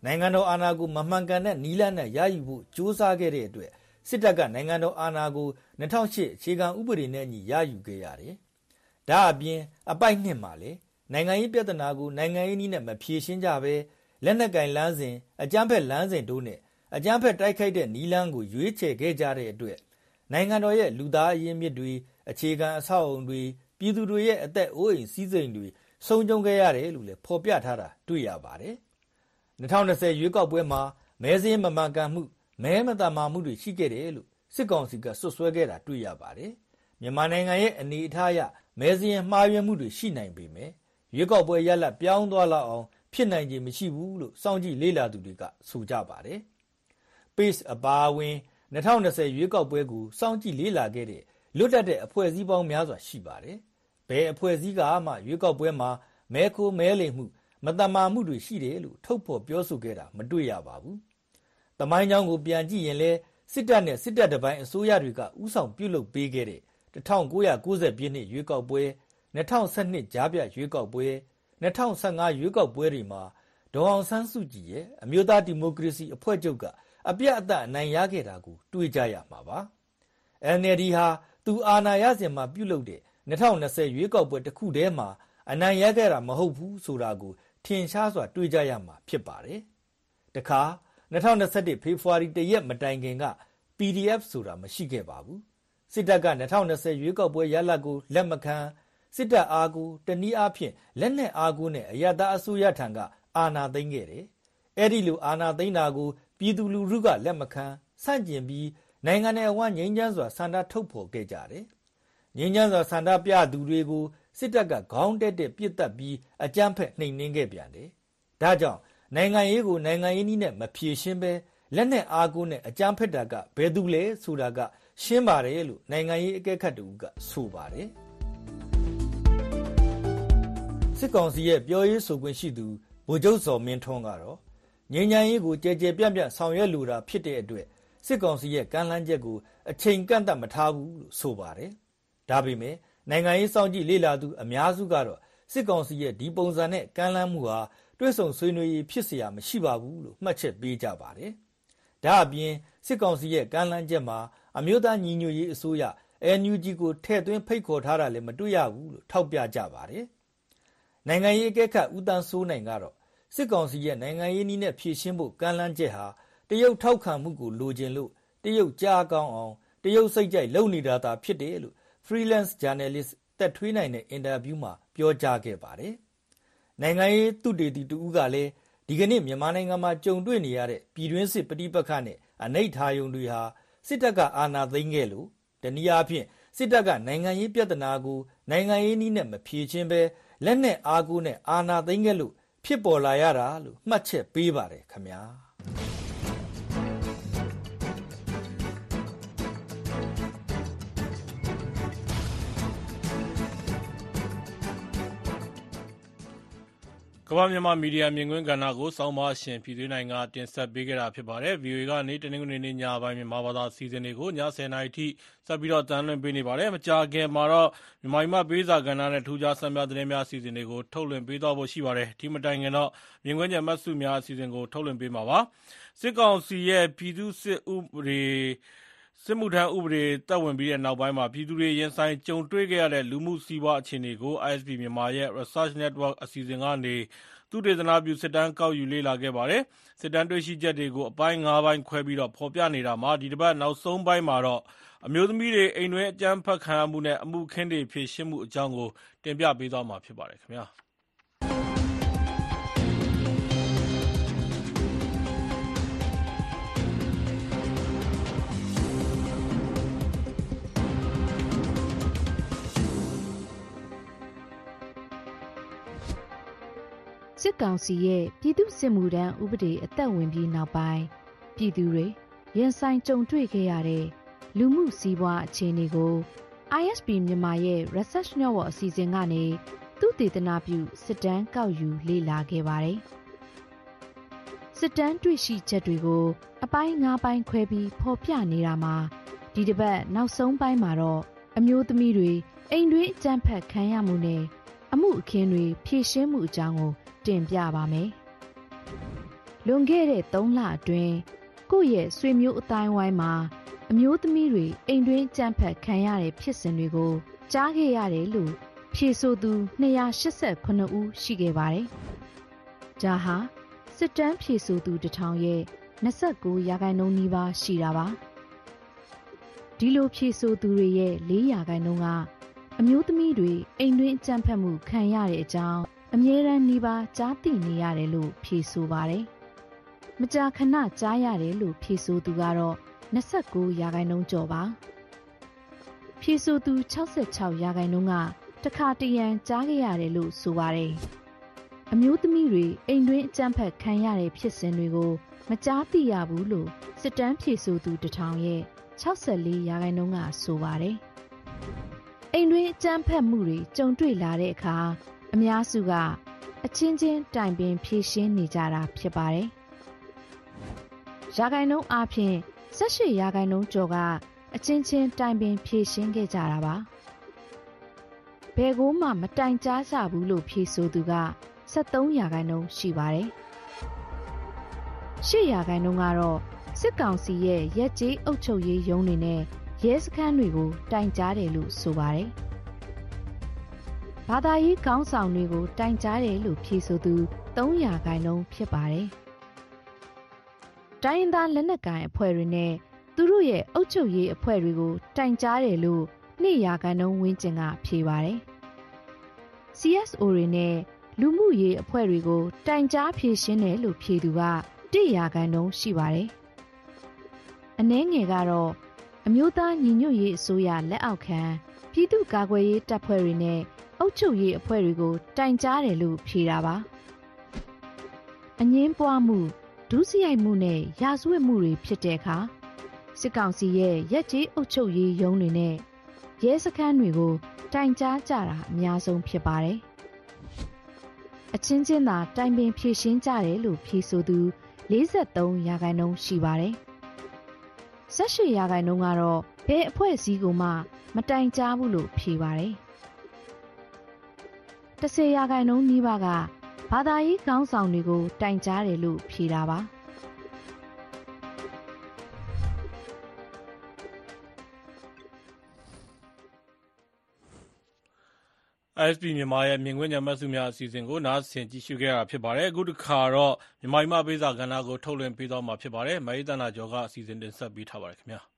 နိုင်ငံတော်အာဏာကိုမမှန်ကန်တဲ့နည်းလမ်းနဲ့ရယူဖို့ကြိုးစားခဲ့တဲ့အတွက်စစ်တပ်ကနိုင်ငံတော်အာဏာကို၂၀၀၈အခြေခံဥပဒေနဲ့ညီရယူခဲ့ရတယ်။ဒါအပြင်အပိုက်နှစ်မှာလေနိုင်ငံရေးပြဿနာကိုနိုင်ငံရေးနည်းနဲ့မဖြေရှင်းကြဘဲလက်နက်ကင်လမ်းစဉ်အကြမ်းဖက်လမ်းစဉ်တို့နဲ့အကြမ်းဖက်တိုက်ခိုက်တဲ့နည်းလမ်းကိုရွေးချယ်ခဲ့ကြတဲ့အတွက်နိုင်ငံတော်ရဲ့လူသားအရင်းမြစ်တွေအခြေခံအဆောက်အုံတွေပြည်သူတွေရဲ့အသက်အိုးအိမ်စည်းစိမ်တွေဆုံးရှုံးခဲ့ရတယ်လို့လည်းဖော်ပြထားတာတွေ့ရပါတယ်။၂၀၂၀ရွေးကောက်ပွဲမှာမဲစင်းမမှန်ကန်မှုမဲမတမာမှုတွေရှိခဲ့တယ်လို့စစ်ကောင်စီကဆွဆွဲခဲ့တာတွေ့ရပါတယ်။မြန်မာနိုင်ငံရဲ့အနေအထားအရမဲစင်းမှားယွင်းမှုတွေရှိနိုင်ပေမဲ့ရွေးကောက်ပွဲရလဒ်ပြောင်းသွားလောက်အောင်ဖြစ်နိုင်ခြင်းမရှိဘူးလို့စောင့်ကြည့်လေ့လာသူတွေကဆိုကြပါတယ်။ Pace အပါအဝင်၂၀၂၀ရွေးကောက်ပွဲကိုစောင့်ကြည့်လေ့လာခဲ့တဲ့လွတ်လပ်တဲ့အဖွဲ့အစည်းပေါင်းများစွာရှိပါတယ်။ဘယ်အဖွဲ့အစည်းကမှရွေးကောက်ပွဲမှာမဲခိုးမဲလိမ်မှုမတမာမှုတွေရှိတယ်လို့ထုတ်ဖော်ပြောဆိုခဲ့တာမတွေ့ရပါဘူး။သမိုင်းကြောင်းကိုပြန်ကြည့်ရင်လည်းစစ်တပ်နဲ့စစ်တပ်တပိုင်းအစိုးရတွေကဥဆောင်ပြုလုပ်ပေးခဲ့တဲ့၁၉၉၀ပြည့်နှစ်ရွေးကောက်ပွဲ၂၀၁၂ကြားပြရွေးကောက်ပွဲ၂၀၁၅ရွေးကောက်ပွဲတွေမှာဒေါ်အောင်ဆန်းစုကြည်ရဲ့အမျိုးသားဒီမိုကရေစီအဖွဲ့ချုပ်ကအပြတ်အသတ်အနိုင်ရခဲ့တာကိုတွေ့ကြရမှာပါ။ အန် အယ်လ် ဒီ ဟာသူအာဏာရစဉ်မှာပြုလုပ်တဲ့၂၀၂၀ရွေးကောက်ပွဲတစ်ခုတည်းမှာအနိုင်ရခဲ့တာမဟုတ်ဘူးဆိုတာကိုထင်ရှားစွာတွေ့ကြရမှာဖြစ်ပါတယ်။တခါ၂၀၂၁ဖေဖော်ဝါရီတရက်မတိုင်ခင်က ပီဒီအက်ဖ် ဆိုတာမရှိခဲ့ပါဘူး။စစ်တပ်က၂၀၂၀ရွေးကောက်ပွဲရလဒ်ကိုလက်မခံစစ်တပ်အားကိုတနည်းအားဖြင့်လက်နက်အားကိုနဲ့အရသာအစိုးရထံကအာဏာသိမ်းခဲ့တယ်။အဲ့ဒီလိုအာဏာသိမ်းတာကိုပြည်သူလူထုကလက်မခံဆန့်ကျင်ပြီးနိုင်ငံရဲ့အဝန်းငြိမ်းချမ်းစွာဆန္ဒထုတ်ဖော်ခဲ့ကြတယ်။ငြိမ်းချမ်းစွာဆန္ဒပြသူတွေကိုစစ်တပ်ကခေါင်းတက်တက်ပစ်တက်ပြီးအကြမ်းဖက်နှိမ်နင်းခဲ့ပြန်တယ်။ဒါကြောင့်နိုင်ငံရေးကိုနိုင်ငံရေးနည်းနဲ့မဖြေရှင်းဘဲလက်နက်အားကိုနဲ့အကြမ်းဖက်တာကဘယ်သူလဲဆိုတာကရှင်းပါတယ်လို့နိုင်ငံရေးအကဲခတ်တူကဆိုပါတယ်။စစ်ကောင်စီရဲ့ပြောရေးဆိုခွင့်ရှိသူဗိုလ်ချုပ်စော်မင်းထွန်းကတော့ငြိမ်းချမ်းရေးကိုကြဲကြဲပြန့်ပြန့်ဆောင်ရွက်လိုတာဖြစ်တဲ့အတွက်စစ်ကောင်စီရဲ့ကမ်းလှမ်းချက်ကိုအချိန်ကန့်သတ်မထားဘူးလို့ဆိုပါတယ်။ဒါပေမဲ့နိုင်ငံရေးစောင့်ကြည့်လေ့လာသူအများစုကတော့စစ်ကောင်စီရဲ့ဒီပုံစံနဲ့ကမ်းလှမ်းမှုဟာတွဲဆုံဆွေးနွေးရေးဖြစ်เสียမရှိပါဘူးလို့မှတ်ချက်ပေးကြပါတယ်။ဒါအပြင်စစ်ကောင်စီရဲ့ကမ်းလှမ်းချက်မှာအမျိုးသားညီညွတ်ရေးအစိုးရ အန် ယူ ဂျီ ကိုထည့်သွင်းဖိတ်ခေါ်ထားတာလည်းမတွေ့ရဘူးလို့ထောက်ပြကြပါတယ်။နိုင်ငံရေးအကဲခတ်ဦးတန်းစိုးနိုင်ကတော့စစ်ကောင်စီရဲ့နိုင်ငံရေးနည်းနဲ့ဖြည့်ရှင်းဖို့ကမ်းလှမ်းချက်ဟာတရုတ်ထောက်ခံမှုကိုလိုချင်လို့တရုတ်ကြားကောင်းအောင်တရုတ်စိတ်ကြိုက်လုပ်နေတာသာဖြစ်တယ်လို့ freelance journalist တက်ထွေးနိုင်တဲ့အင်တာဗျူးမှာပြောကြားခဲ့ပါတယ်။နိုင်ငံရေးသုတေသီတူကလည်းဒီကနေ့မြန်မာနိုင်ငံမှာကြုံတွေ့နေရတဲ့ပြည်တွင်းစစ်ပဋိပက္ခနဲ့အနိဋ္ဌာယုံတွေဟာစစ်တပ်ကအာဏာသိမ်းခဲ့လို့တနည်းအားဖြင့်စစ်တပ်ကနိုင်ငံရေးပြဿနာကိုနိုင်ငံရေးနည်းနဲ့မဖြေရှင်းဘဲလက်နက်အားကိုနဲ့အာဏာသိမ်းခဲ့လို့ဖြစ်ပေါ်လာရတာလို့မှတ်ချက်ပေးပါတယ်ခင်ဗျာကမ္ဘာမြန်မာမီဒီယာမြင်ကွင်းကဏ္ဍကိုစောင်းပါရှင်ပြည်သွေးနိုင်ငံတင်ဆက်ပေးခဲ့တာဖြစ်ပါတယ်။ ဗီအိုအေကနေတနင်္ဂနွေနေ့ညပိုင်းမြန်မာဘာသာအစီအစဉ်တွေကိုညဆယ်နာရီထိဆက်ပြီးတော့တန်လွှင့်ပေးနေပါတယ်။မကြာခင်မှာတော့မြန်မာ့ပေးစာကဏ္ဍနဲ့ထူးခြားဆန်းပြသတင်းများအစီအစဉ်တွေကိုထုတ်လွှင့်ပေးသွားဖို့ရှိပါတယ်။ဒီမတိုင်ခင်တော့မြင်ကွင်းကျမှတ်စုများအစီအစဉ်ကိုထုတ်လွှင့်ပေးမှာပါ။စစ်ကောင်စီရဲ့ပြည်သူ့စစ်ဥပဒေစစ်မှုထမ်းဥပဒေသက်ဝင်ပြီးတဲ့နောက်ပိုင်းမှာပြည်သူတွေရင်ဆိုင်ကြုံတွေ့ခဲ့ရတဲ့လူမှုစီးပွားအခြေအနေကို အိုင် အက်စ် ပီ မြန်မာရဲ့ Research Network အစီအစဉ်ကနေသုတေသနပြုစစ်တမ်းကောက်ယူလေ့လာခဲ့ပါတယ်။စစ်တမ်းတွေ့ရှိချက်တွေကိုအပိုင်း၅ပိုင်းခွဲပြီးတော့ဖော်ပြနေတာမှာဒီတစ်ပတ်နောက်ဆုံးပိုင်းမှာတော့အမျိုးသမီးတွေအိမ်တွင်းအကြမ်းဖက်ခံရမှုနဲ့အမှုခင်းတွေဖြေရှင်းမှုအကြောင်းကိုတင်ပြပေးသွားမှာဖြစ်ပါတယ်ခင်ဗျာ။စစ်ကောင်စီရဲ့ပြည်သူ့စစ်မှုထမ်းဥပဒေအသက်ဝင်ပြီးနောက်ပိုင်းပြည်သူတွေရင်ဆိုင်ကြုံတွေ့ခဲ့ရတဲ့လူမှုစီးပွားအခြေအနေကို အိုင် အက်စ် ပီ မြန်မာရဲ့ Research Network အစီအစဉ်ကနေသုတေသနပြုစစ်တမ်းကောက်ယူလေ့လာခဲ့ပါတယ်။စစ်တမ်းတွေ့ရှိချက်တွေကိုအပိုင်း၅ပိုင်းခွဲပြီးဖော်ပြနေတာမှာဒီတစ်ပတ်နောက်ဆုံးပိုင်းမှာတော့အမျိုးသမီးတွေအိမ်တွင်းအကြမ်းဖက်ခံရမှုနဲ့အမှုအခင်းတွေဖြေရှင်းမှုအကြောင်းကိုတင်ပြပါမယ်။လွန်ခဲ့တဲ့သုံးလအတွင်းကိုယ့်ရဲ့ဆွေမျိုးအတိုင်းဝိုင်းမှာအမျိုးသမီးတွေအိမ်တွင်းကြမ်းဖက်ခံရတဲ့ဖြစ်စဉ်တွေကိုကြားခဲ့ရတယ်လို့ဖြေဆိုသူနှစ်ရာ၈၈ဦးရှိခဲ့ပါတယ်။ဒါဟာစစ်တမ်းဖြေဆိုသူတစ်ထောင်ရဲ့၂၉ရာခိုင်နှုန်းနီးပါးရှိတာပါ။ဒီလိုဖြေဆိုသူတွေရဲ့၄ရာခိုင်နှုန်းကအမျိုးသမီးတွေအိမ်တွင်းကြမ်းဖက်မှုခံရတဲ့အကြောင်းအမြဲတမ်းနီးပါးကြားသိနေရတယ်လို့ဖြေဆိုပါတယ်။မကြာခဏကြားရတယ်လို့ဖြေဆိုသူကတော့၂၉ရာခိုင်နှုန်းကျော်ပါ။ဖြေဆိုသူ၆၆ရာခိုင်နှုန်းကတခါတရံကြားခဲ့ရတယ်လို့ဆိုပါတယ်။အမျိုးသမီးတွေအိမ်တွင်းအကြမ်းဖက်ခံရတဲ့ဖြစ်စဉ်တွေကိုမကြားသိရဘူးလို့စစ်တမ်းဖြေဆိုသူတစ်ထောင်ရဲ့၆၄ရာခိုင်နှုန်းကဆိုပါတယ်။အိမ်တွင်းအကြမ်းဖက်မှုတွေကြုံတွေ့လာတဲ့အခါအများစုကအချင်းချင်းတိုင်ပင်ဖြေရှင်းနေကြတာဖြစ်ပါတယ်။ရာခိုင်နှုန်းအားဖြင့်၁၈ရာခိုင်နှုန်းကျော်ကအချင်းချင်းတိုင်ပင်ဖြေရှင်းခဲ့ကြတာပါ။ဘယ်ကိုမှမတိုင်ကြားကြဘူးလို့ဖြေဆိုသူက၁၃ရာခိုင်နှုန်းရှိပါတယ်။၈ရာခိုင်နှုန်းကတော့စစ်ကောင်စီရဲ့ရက်ကျေးအုပ်ချုပ်ရေးရုံးတွေနဲ့ရဲစခန်းတွေကိုတိုင်ကြားတယ်လို့ဆိုပါတယ်။ဘာသာရေးခေါင်းဆောင်တွေကိုတိုင်ကြားတယ်လို့ဖြေဆိုသူ၃ရာခိုင်နှုန်းဖြစ်ပါတယ်။တိုင်းရင်းသားလက်နက်ကိုင်အဖွဲ့တွေနဲ့သူတို့ရဲ့အုပ်ချုပ်ရေးအဖွဲ့တွေကိုတိုင်ကြားတယ်လို့၂ရာခိုင်နှုန်းဝန်းကျင်ကဖြေပါတယ်။ စီ အက်စ် အို တွေနဲ့လူမှုရေးအဖွဲ့တွေကိုတိုင်ကြားဖြေရှင်းတယ်လို့ဖြေသူက၁ရာခိုင်နှုန်းရှိပါတယ်။အနည်းငယ်ကတော့အမျိုးသားညီညွတ်ရေးအစိုးရလက်အောက်ခံပြည်သူ့ကာကွယ်ရေးတပ်ဖွဲ့တွေနဲ့အုပ်ချုပ်ရေးအဖွဲ့တွေကိုတိုင်ကြားတယ်လို့ဖြေတာပါ။အငင်းပွားမှုဒုစရိုက်မှုနဲ့ရာဇဝတ်မှုတွေဖြစ်တဲ့အခါစစ်ကောင်စီရဲ့ရက်ကျေးအုပ်ချုပ်ရေးရုံးတွေနဲ့ရဲစခန်းတွေကိုတိုင်ကြားကြတာအများဆုံးဖြစ်ပါတယ်။အချင်းချင်းသာတိုင်ပင်ဖြေရှင်းကြတယ်လို့ဖြေဆိုသူ၄၃ရာခိုင်နှုန်းရှိပါတယ်။၁၈ရာခိုင်နှုန်းကတော့ဘယ်အဖွဲ့အစည်းကိုမှမတိုင်ကြားဘူးလို့ဖြေပါတယ်။၁၀ရာခိုင်နှုန်းနီးပါးကဘာသာရေးခေါင်းဆောင်တွေကိုတိုင်ကြားတယ်လို့ဖြေတာပါ။ไอ เอส พี မြန်မာရဲ့မြင်ကွင်းဉာဏ်မှတ်စုများအစီအစဉ်ကိုနားဆင်ကြည့်ရှုခဲ့ရတာဖြစ်ပါတယ်။အခုတစ်ခါတော့မြန်မာပြည်မှာပေးစာကဏ္ဍကိုထုတ်လွှင့်ပေးသွားမှာဖြစ်ပါတယ်။မအေးသန္တာကျော်ကအစီအစဉ်တင်ဆက်ပေးထားပါတယ်ခင်ဗျာ။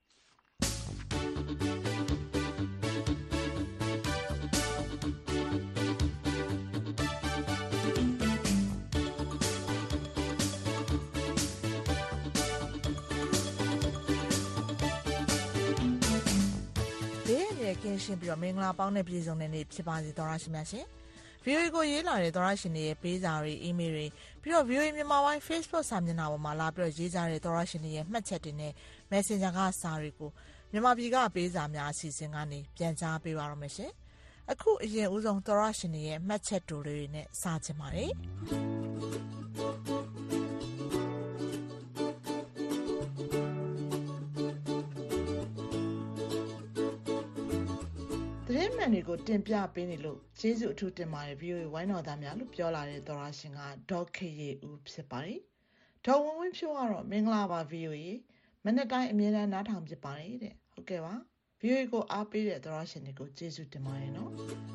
ကင်းရှင်းပြီးတော့မင်္ဂလာပေါင်းနဲ့ပြည်စုံတဲ့နေ့ဖြစ်ပါစေသောရရှိမြတ်ရှင် ဗီအိုအေ ကိုရေးလာတဲ့သောရရှင်တွေရဲ့ပေးစာတွေအီးမေးလ်တွေပြီးတော့ ဗီအိုအေ မြန်မာပိုင်း Facebook စာမျက်နှာပေါ်မှာလာပြီးတော့ရေးကြတဲ့သောရရှင်တွေရဲ့မှတ်ချက်တွေနဲ့ Messenger ကစာတွေကိုမြန်မာပြည်ကပေးစာများအစီအစဉ်ကနေပြန်ကြားပေးပါရမယ်ရှင်အခုအရင်ဦးဆုံးသောရရှင်တွေရဲ့မှတ်ချက်တူတွေနဲ့စာချင်ပါတယ်သတင်းမှန်တွေကိုတင်ပြပေးနေလို့ကျေးဇူးအထူးတင်ပါတယ် ဗီအိုအေ ဝိုင်းတော်သားများလို့ပြောလာတဲ့သောရရှင်ကဒေါက်ခေရီဦးဖြစ်ပါတယ်ဒေါက်ဝင်းဝင်းဖြိုးကတော့မင်္ဂလာပါ ဗီအိုအေ မနေ့တိုင်းအမြဲတမ်းနားထောင်ဖြစ်ပါတယ်တဲ့ဟုတ်ကဲ့ပါ ဗီအိုအေကိုအားပေးတဲ့သောရရှင်တွေကိုကျေးဇူးတင်ပါတယ်နော်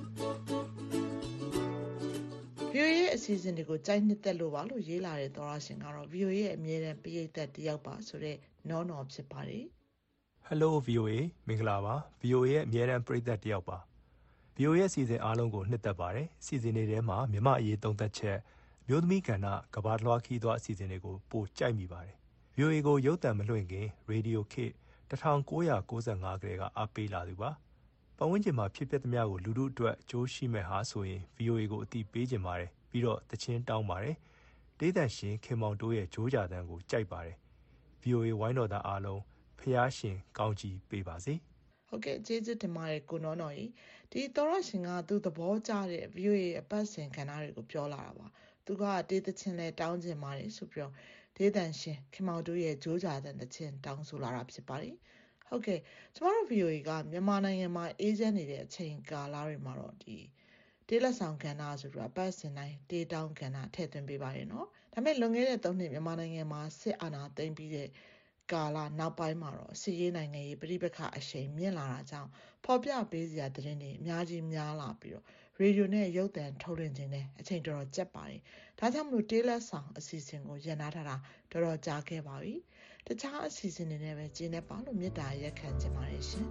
ဗီအိုအေရဲ့အစီအစဉ်တွေကိုကြိုက်နှစ်သက်လို့ပါလို့ရေးလာတဲ့သောရရှင်ကတော့ ဗီအိုအေရဲ့အမြဲတမ်းပရိသတ်တယောက်ပါဆိုတဲ့နော်နော်ဖြစ်ပါတယ် Hello ဗီအိုအေ မင်္ဂလာပါ ဗီအိုအေရဲ့အမြဲတမ်းပရိသတ်တယောက်ပါ ဗီအိုအေရဲ့အစီအစဉ်အားလုံးကိုနှစ်သက်ပါတယ်အစီအစဉ်တွေထဲမှာမြမအရေးသုံးသက်ချက်မျိုးသမီးကဏ္ဍကဘာလွှားခီးသွားအစီအစဉ်တွေကိုပိုကြိုက်မိပါတယ် ဗီအိုအေကိုရုပ်သံမလွှင့်ခင်ရေဒီယိုခေတ်၁၉၉၅ကတည်းကအားပေးလာသူပါပတ်ဝန်းကျင်မှာဖြစ်ပျက်သမျှကိုလူထုအတွက်အကျိုးရှိမဲ့ဟာဆိုရင် ဗီအိုအေကိုအသိပေးခြင်းပါတယ်ပြီးတော့တခြင်းတောင်းပါတယ်ဒေသရှင်ခင်မောင်တိုးရဲ့ဂျိုးကြတန်းကိုကြိုက်ပါတယ် ဗီအိုအေ ဝိုင်းတော်သားအားလုံးဖျားရှင်ကောင်းကြီးပေးပါစေဟုတ်ကဲ့ကျေးဇူးတင်ပါတယ်ကိုနော်နော်ကြီးဒီသောရရှင်ကသူ့သဘောကျတဲ့ ဗီအိုအေ အပတ်စဉ်ခန္ဓာတွေကိုပြောလာတာပါသူကတေးသချင်းလဲတောင်းကျင်ပါတယ်ဆိုပြီးတော့ဒေသရှင်ခင်မောင်တိုးရဲ့ဂျိုးကြတန်းတခြင်းတောင်းဆိုလာတာဖြစ်ပါတယ်ဟုတ်ကဲ့ကျမတို့ ဗီအိုအေ ကမြန်မာနိုင်ငံမှာအေးချမ်းနေတဲ့အချိန်ကာလတွေမှာတော့ဒီတတေးလက်ဆောင်ကဏ္ဍဆိုတော့အပတ်စဉ်တိုင်းတေးတောင်းကဏ္ဍထည့်သွင်းပေးပါရနော်ဒါပေမဲ့လွန်ခဲ့တဲ့သုံးနှစ်မြန်မာနိုင်ငံမှာစစ်အာဏာသိမ်းပြီးတဲ့ကာလနောက်ပိုင်းမှာတော့စစ်ရေးနိုင်ငံရေးပြည်ပခါအရှိန်မြင့်လာတာကြောင့်ဖော်ပြပေးစရာသတင်းတွေအများကြီးများလာပြီးတော့ရေဒီယိုနဲ့ရုပ်သံထုတ်လွှင့်ခြင်းနဲ့အချိန်တော်တော်ကျက်ပါတယ်ဒါကြောင့်မလို့တေးလက်ဆောင်အစီအစဉ်ကိုရန်နာထားတာတော်တော်ကြာခဲ့ပါပြီတခြားအစီအစဉ်တွေနဲ့ပဲကျင်းနေပါလို့မေတ္တာရက်ခံချင်ပါတယ်ရှင်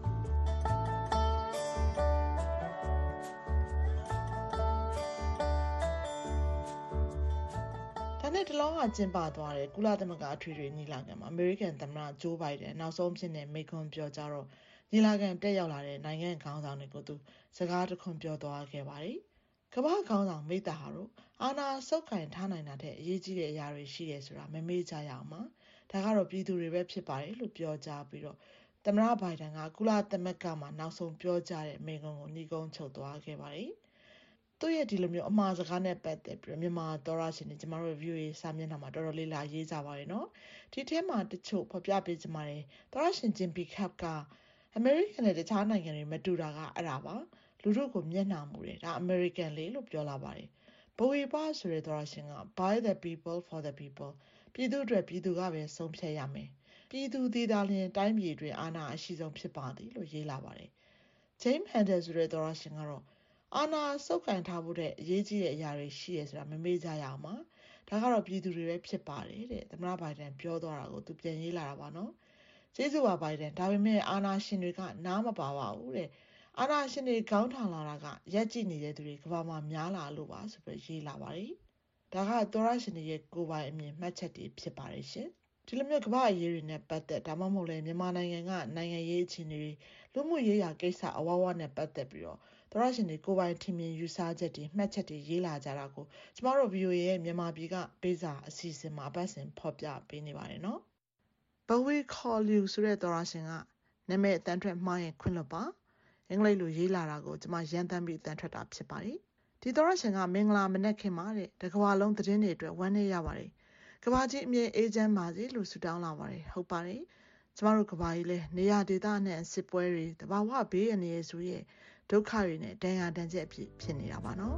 နဲ့တလောကကျင်းပသွားတဲ့ကုလသမဂ္ဂအထွေထွေညီလာခံမှာအမေရိကန်သမ္မတဂျိုးဘိုင်ဒန်နောက်ဆုံးဖြစ်တဲ့မိန့်ခွန်းပြောကြားတော့ညီလာခံတက်ရောက်လာတဲ့နိုင်ငံခေါင်းဆောင်တွေကိုသူစကားတခွန်းပြောသွားခဲ့ပါတယ်။ကမ္ဘာခေါင်းဆောင်မိသားဟာတို့အာဏာဆုပ်ကိုင်ထားနိုင်တာတဲ့အရေးကြီးတဲ့အရာတွေရှိတယ်ဆိုတာမမေ့ကြရအောင်ပါ။ဒါကတော့ပြည်သူတွေပဲဖြစ်ပါတယ်လို့ပြောကြားပြီးတော့သမ္မတဘိုင်ဒန်ကကုလသမဂ္ဂမှာနောက်ဆုံးပြောကြားတဲ့မိန့်ခွန်းကိုနှီးကုန်းချုပ်သွားခဲ့ပါတယ်။သူ့ရဲ့ဒီလိုမျိုးအမှားစကားနဲ့ပတ်သက်ပြီးမြန်မာသောရရှင်တွေကျမတို့ view ရေးစာမျက်နှာမှာတော်တော်လေးလာရေးကြပါတယ်နော်ဒီထဲမှာတချို့ဖော်ပြပေးကြမှာတယ်သောရရှင်ဂျင်ပီခပ်ကအမေရိကန်နဲ့တခြားနိုင်ငံတွေမတူတာကအဲ့ဒါပါလူတို့ကိုမျက်နှာမူတယ်ဒါအမေရိကန်လေးလို့ပြောလာပါတယ်ဘဝေပါဆိုတဲ့သောရရှင်က by the people for the people ပြည်သူတွေပြည်သူကပဲဆုံးဖြတ်ရမယ်ပြည်သူသေးတာလျင်တိုင်းပြည်တွင်အာဏာအရှိဆုံးဖြစ်ပါသည်လို့ရေးလာပါတယ်ဂျိမ်းဟန်ဒယ်ဆိုတဲ့သောရရှင်ကတော့အာဏာစုပ်ကိုင်ထားဖို့တဲ့အရေးကြီးတဲ့အရာတွေရှိရဆိုတာမမေ့ကြရအောင်ပါဒါကတော့ပြည်သူတွေပဲဖြစ်ပါတယ်တဲ့သမ္မတဘိုင်ဒန်ပြောသွားတာကိုသူပြန်ရေးလာတာပါနော်ကျေးဇူးပါဘိုင်ဒန်ဒါပေမဲ့အာဏာရှင်တွေကနားမပါပါဘူးတဲ့အာဏာရှင်တွေခေါင်းထောင်လာတာကရက်ကြည့်နေတဲ့သူတွေကဘာမှများလာလို့ပါဆိုပြီးရေးလာပါတယ်ဒါကသောရရှင်တွေရဲ့ကိုယ်ပိုင်အမြင်မှတ်ချက်တွေဖြစ်ပါတယ်ရှင်ဒီလိုမျိုးကမ္ဘာအရေးတွေနဲ့ပတ်သက်ဒါမှမဟုတ်လေမြန်မာနိုင်ငံကနိုင်ငံရေးအခြေအနေတွေလူမှုရေးရာကိစ္စအဝဝနဲ့ပတ်သက်ပြီးတော့သောရရှင်တွေကိုယ်ပိုင်ထင်မြင်ယူဆချက်တွေမှတ်ချက်တွေရေးလာကြတာကိုကျမတို့ ဗီအိုအေ ရဲ့မြန်မာပြည်ကပေးစာအစီအစဉ်မှာအပတ်စဉ်ဖော်ပြပေးနေပါတယ်နော်။ But we call you ဆိုတဲ့သောရရှင်ကနာမည်အတန်ထွက်မှားရင်ခွင့်လွှတ်ပါအင်္ဂလိပ်လိုရေးလာတာကိုကျမရန်တမ်းပြီးအတန်ထွက်တာဖြစ်ပါတယ်။ဒီသောရရှင်ကမင်္ဂလာမနက်ခင်ပါတဲ့တကဘာလုံးသတင်းတွေအတွက်ဝမ်းနည်းရပါတယ်။ကဘာကြီးအမြဲအေးချမ်းပါစေလို့ဆုတောင်းလာပါတယ်ဟုတ်ပါတယ်။ကျမတို့ကဘာကြီးလဲနေရာဒေသနဲ့စစ်ပွဲတွေတဘာဝဘေးအန္တရာယ်ဆိုရဲ့ဒုက္ခတွေနဲ့ဒဏ်ရာဒဏ်ချက်အဖြစ်ဖြစ်နေတာပါနော်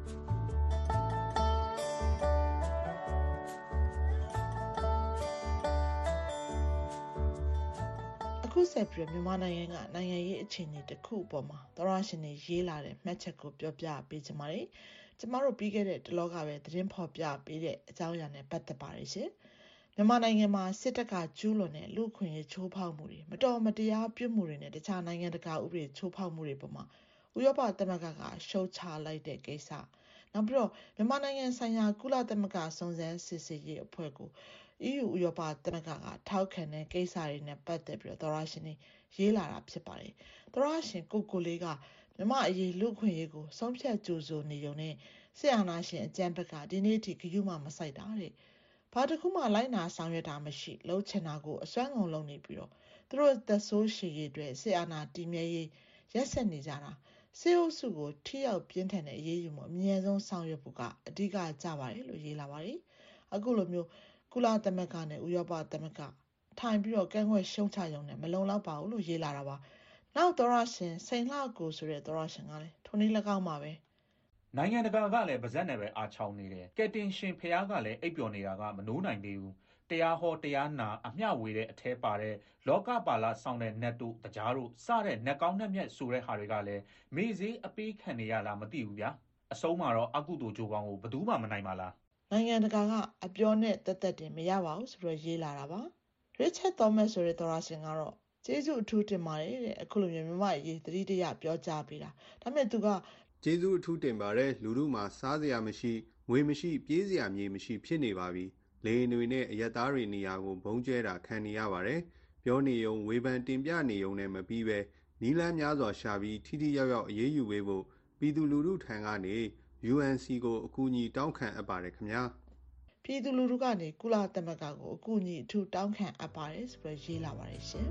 အခုဆက်ပြီးမြန်မာနိုင်ငံကနိုင်ငံရေးအခြေအနေတစ်ခုအပေါ်မှာသောရရှင်တွေရေးလာတဲ့မှတ်ချက်ကိုပြောပြပေးချင်ပါတယ်ကျမတို့ပြီးခဲ့တဲ့တလောကပဲသတင်းဖော်ပြပေးတဲ့အကြောင်းအရာနဲ့ပတ်သက်ပါတယ်ရှင်မြန်မာနိုင်ငံမှာစစ်တပ်ကကျူးလွန်တဲ့လူ့အခွင့်အရေးချိုးဖောက်မှုတွေမတော်မတရားပြုမှုတွေနဲ့တခြားနိုင်ငံတကာဥပဒေချိုးဖောက်မှုတွေပေါ်မှာဥရောပသမဂ္ဂကရှုတ်ချလိုက်တဲ့ကိစ္စနောက်ပြီးတော့မြန်မာနိုင်ငံဆိုင်ရာကုလသမဂ္ဂစုံစမ်းစစ်ဆေးရေးအဖွဲ့ကို အီးယူ ဥရောပသမဂ္ဂကထောက်ခံတဲ့ကိစ္စတွေနဲ့ပတ်သက်ပြီးတော့သောရရှင်တွေရေးလာတာဖြစ်ပါတယ်သောရရှင်ကိုကိုလေးကမြန်မာအရေးလူ့အခွင့်အရေးကိုဆုံးဖြတ်ကြိုးဆိုနေုံနဲ့စစ်အာဏာရှင်အကြမ်းဖက်ကဒီနေ့ထိဂရုမှမစိုက်တာတဲ့ဘာတစ်ခုမှလိုက်နာဆောင်ရွက်တာမရှိလှုပ်ချင်တာကိုအစွမ်းကုန်လုပ်နေပြီးတော့သူတို့သက်ဆိုးရှည်ရေးအတွက်စစ်အာဏာတည်မြဲရေးရက်ဆက်နေကြတာစေအုပ်စုကိုထိရောက်ပြင်းထန်တဲ့အရေးယူမှုအမြဲဆုံးဆောင်ရွက်ဖို့ကအဓိကကြပါတယ်လို့ရေးလာပါတယ်အခုလိုမျိုးကုလသမဂ္ဂနဲ့ဥရောပသမဂ္ဂထိုင်ပြီးတော့ကန့်ကွက်ရှုံချရုံနဲ့မလုံလောက်ပါဘူးလို့ရေးလာတာပါနောက်သောရရှင်စိန်လှကိုဆိုတဲ့သောရရှင်ကလည်းထုံနည်း၎င်းပါပဲနိုင်ငံတကာကလည်းပါဇက်နဲ့ပဲအားချောင်းနေတယ်ကက်တင်ရှင်ဖျားကလည်းအိပ်ပျော်နေတာကမနိုးနိုင်သေးဘူးတရားဟောတရားနာအမျှဝေတဲ့အထဲပါတဲ့လောကပါလာဆောင်တဲ့နတ်တို့တရားတို့စတဲ့နတ်ကောင်းနတ်မြတ်ဆိုတဲ့ဟာတွေကလည်းမေ့စေးအပေးခံနေရလားမသိဘူးဗျာအဆုံးမှာတော့အကုသိုလ်ကြိုးပေါင်းကိုဘယ်သူမှမနိုင်ပါလားနိုင်ငံတကာကအပြောနဲ့တက်တက်တင်မရပါဘူးဆိုတော့ရေးလာတာပါရစ်ချက်သောမတ်ဆိုတဲ့သောရရှင်ကတော့ကျေးဇူးအထူးတင်ပါတယ်တဲ့အခုလိုမျိုးမြမရေးသတိတရပြောကြားပေးတာဒါပေမဲ့သူကကျေးဇူးအထူးတင်ပါတယ်လူတို့မှာစားစရာမရှိငွေမရှိပြေးစရာမြေမရှိဖြစ်နေပါပြီလေတွေနဲ့အရက်သားတွေနေရာကိုဘုံကျဲတာခံနေရပါတယ်ပြောနေုံဝေဖန်တင်ပြနေုံနဲ့မပြီးပဲနီလန်းများစွာရှာပြီးထိထိရောက်ရောက်အေးအေးယူဝေးဖို့ပြည်သူလူထုထံကနေ ယူ အန် စီ ကိုအကူအညီတောင်းခံအပ်ပါတယ်ခင်ဗျာပြည်သူလူထုကနေကုလသမဂ္ဂကိုအကူအညီအထူးတောင်းခံအပ်ပါတယ်ဆိုပြီးရေးလာပါတယ်ရှင်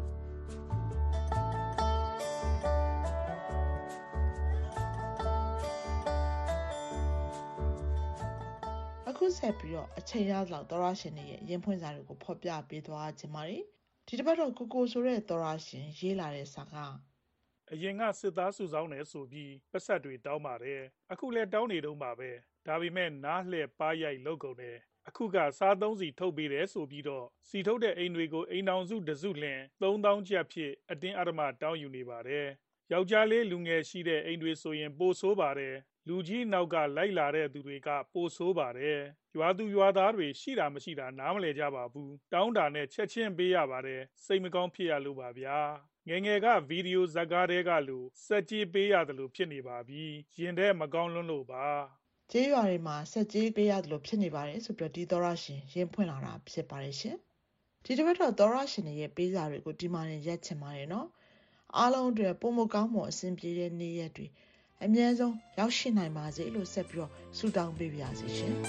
အခုဆက်ပြီးတော့အချိန်ရလောက်သောရရှင်တွေရဲ့ရင်ဖွင့်စာတွေကိုဖော်ပြပေးသွားခြင်းပါတယ်ဒီတစ်ပတ်တော့ကိုကိုဆိုတဲ့သောရရှင်ရေးလာတဲ့စာကအရင်ကစစ်သားစုဆောင်းနေဆိုပြီးပတ်ဆက်တွေတောင်းပါတယ်အခုလည်းတောင်းနေတော့မှာပဲဒါပေမဲ့နားလှည့်ပါရိုက်လောက်ကုန်တယ်အခုကစားသုံးစီထုတ်ပေးတယ်ဆိုပြီးတော့စီထုတ်တဲ့အိမ်တွေကိုအိမ်တောင်စုတစုလင်သုံးသောင်းကျပ်ဖြစ်အတင်းအဓမ္မတောင်းယူနေပါတယ်ယောက်ျားလေးလူငယ်ရှိတဲ့အိမ်တွေဆိုရင်ပိုဆိုးပါတယ်လူကြီးနောက်ကလိုက်လာတဲ့သူတွေကပိုဆိုးပါတယ်ရွာသူရွာသားတွေရှိတာမရှိတာနားမလည်ကြပါဘူးတောင်းတာနဲ့ချက်ချင်းပေးရပါတယ်စိတ်မကောင်းဖြစ်ရလို့ပါဗျာငယ်ငယ်ကဗီဒီယိုဇာတ်ကားတွေကလို့စက်ကြီးပေးရတယ်လို့ဖြစ်နေပါပြီရင်ထဲမကောင်းလွန်းလို့ပါကျေးရွာတွေမှာစက်ကြီးပေးရတယ်လို့ဖြစ်နေပါတယ်ဆိုပြီးဒီသောရရှင်ရင်ဖွင့်လာတာဖြစ်ပါတယ်ရှင်ဒီတစ်ပတ်တော့သောရရှင်ရဲ့ပေးစာတွေကိုဒီမှာရင်ရက်ချင်ပါတယ်နော်အားလုံးအတွက်ပုံမကောင်းမှုအဆင်ပြေတဲ့နေ့ရက်တွေအမြဲဆုံးရောက်ရှိနိုင်ပါစေလို့ဆက်ပြီးတော့ဆုတောင်းပေးပါရစေရှင်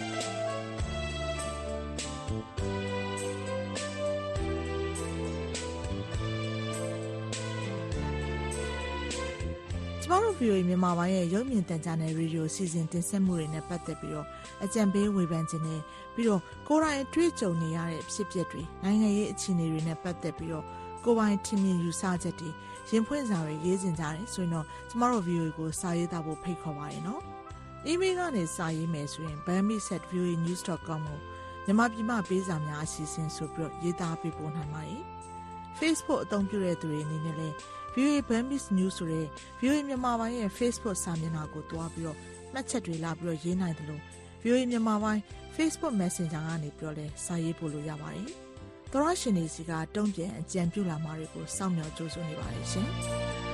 ကျမတို့ ဗီအိုအေ မြန်မာပိုင်းရဲ့ရုပ်မြင်သံကြားနယ်ရေဒီယိုစီစဉ်တင်ဆက်မှုတွေနဲ့ပတ်သက်ပြီးတော့အကြံပေးဝေဖန်ခြင်းနဲ့ပြီးတော့ကိုယ်တိုင်အတွေ့အကြုံနေရတဲ့ဖြစ်ပျက်တွေနိုင်ငံရေးအခြေအနေတွေနဲ့ပတ်သက်ပြီးတော့ကိုယ်ပိုင်ထင်မြင်ယူဆချက်တွေရင်ဖွင့်စာတွေရေးတင်ကြတယ်ဆိုရင်တော့ကျမတို့ ဗီအိုအေ ကိုစာရေးသားဖို့ဖိတ်ခေါ်ပါတယ်နော်။ email ကနေစာရေးမယ်ဆိုရင် bambi at v o a news dot com ကိုမြန်မာပြည်မှာပေးစာများအစီအစဉ်ဆိုပြီးတော့ရေးသားပေးပို့နိုင်ပါတယ်။ Facebook အသုံးပြုတဲ့သူတွေအနေနဲ့လည်း ဗီအိုအေ Bambi News ဆိုတဲ့ ဗီအိုအေ မြန်မာပိုင်းရဲ့ Facebook စာမျက်နှာကိုတွားပြီးတော့မှတ်ချက်တွေလာပြီးတော့ရေးနိုင်တယ်လို့ ဗီအိုအေ မြန်မာပိုင်း Facebook Messenger ကနေပြီးတော့လည်းစာရေးပို့လို့ရပါတယ်။သောရရှင်တွေစီကတုံ့ပြန်အကြံပြုလာမှာတွေကိုစောင့်မျှော်ကြိုးစွနေပါတယ်ရှင်။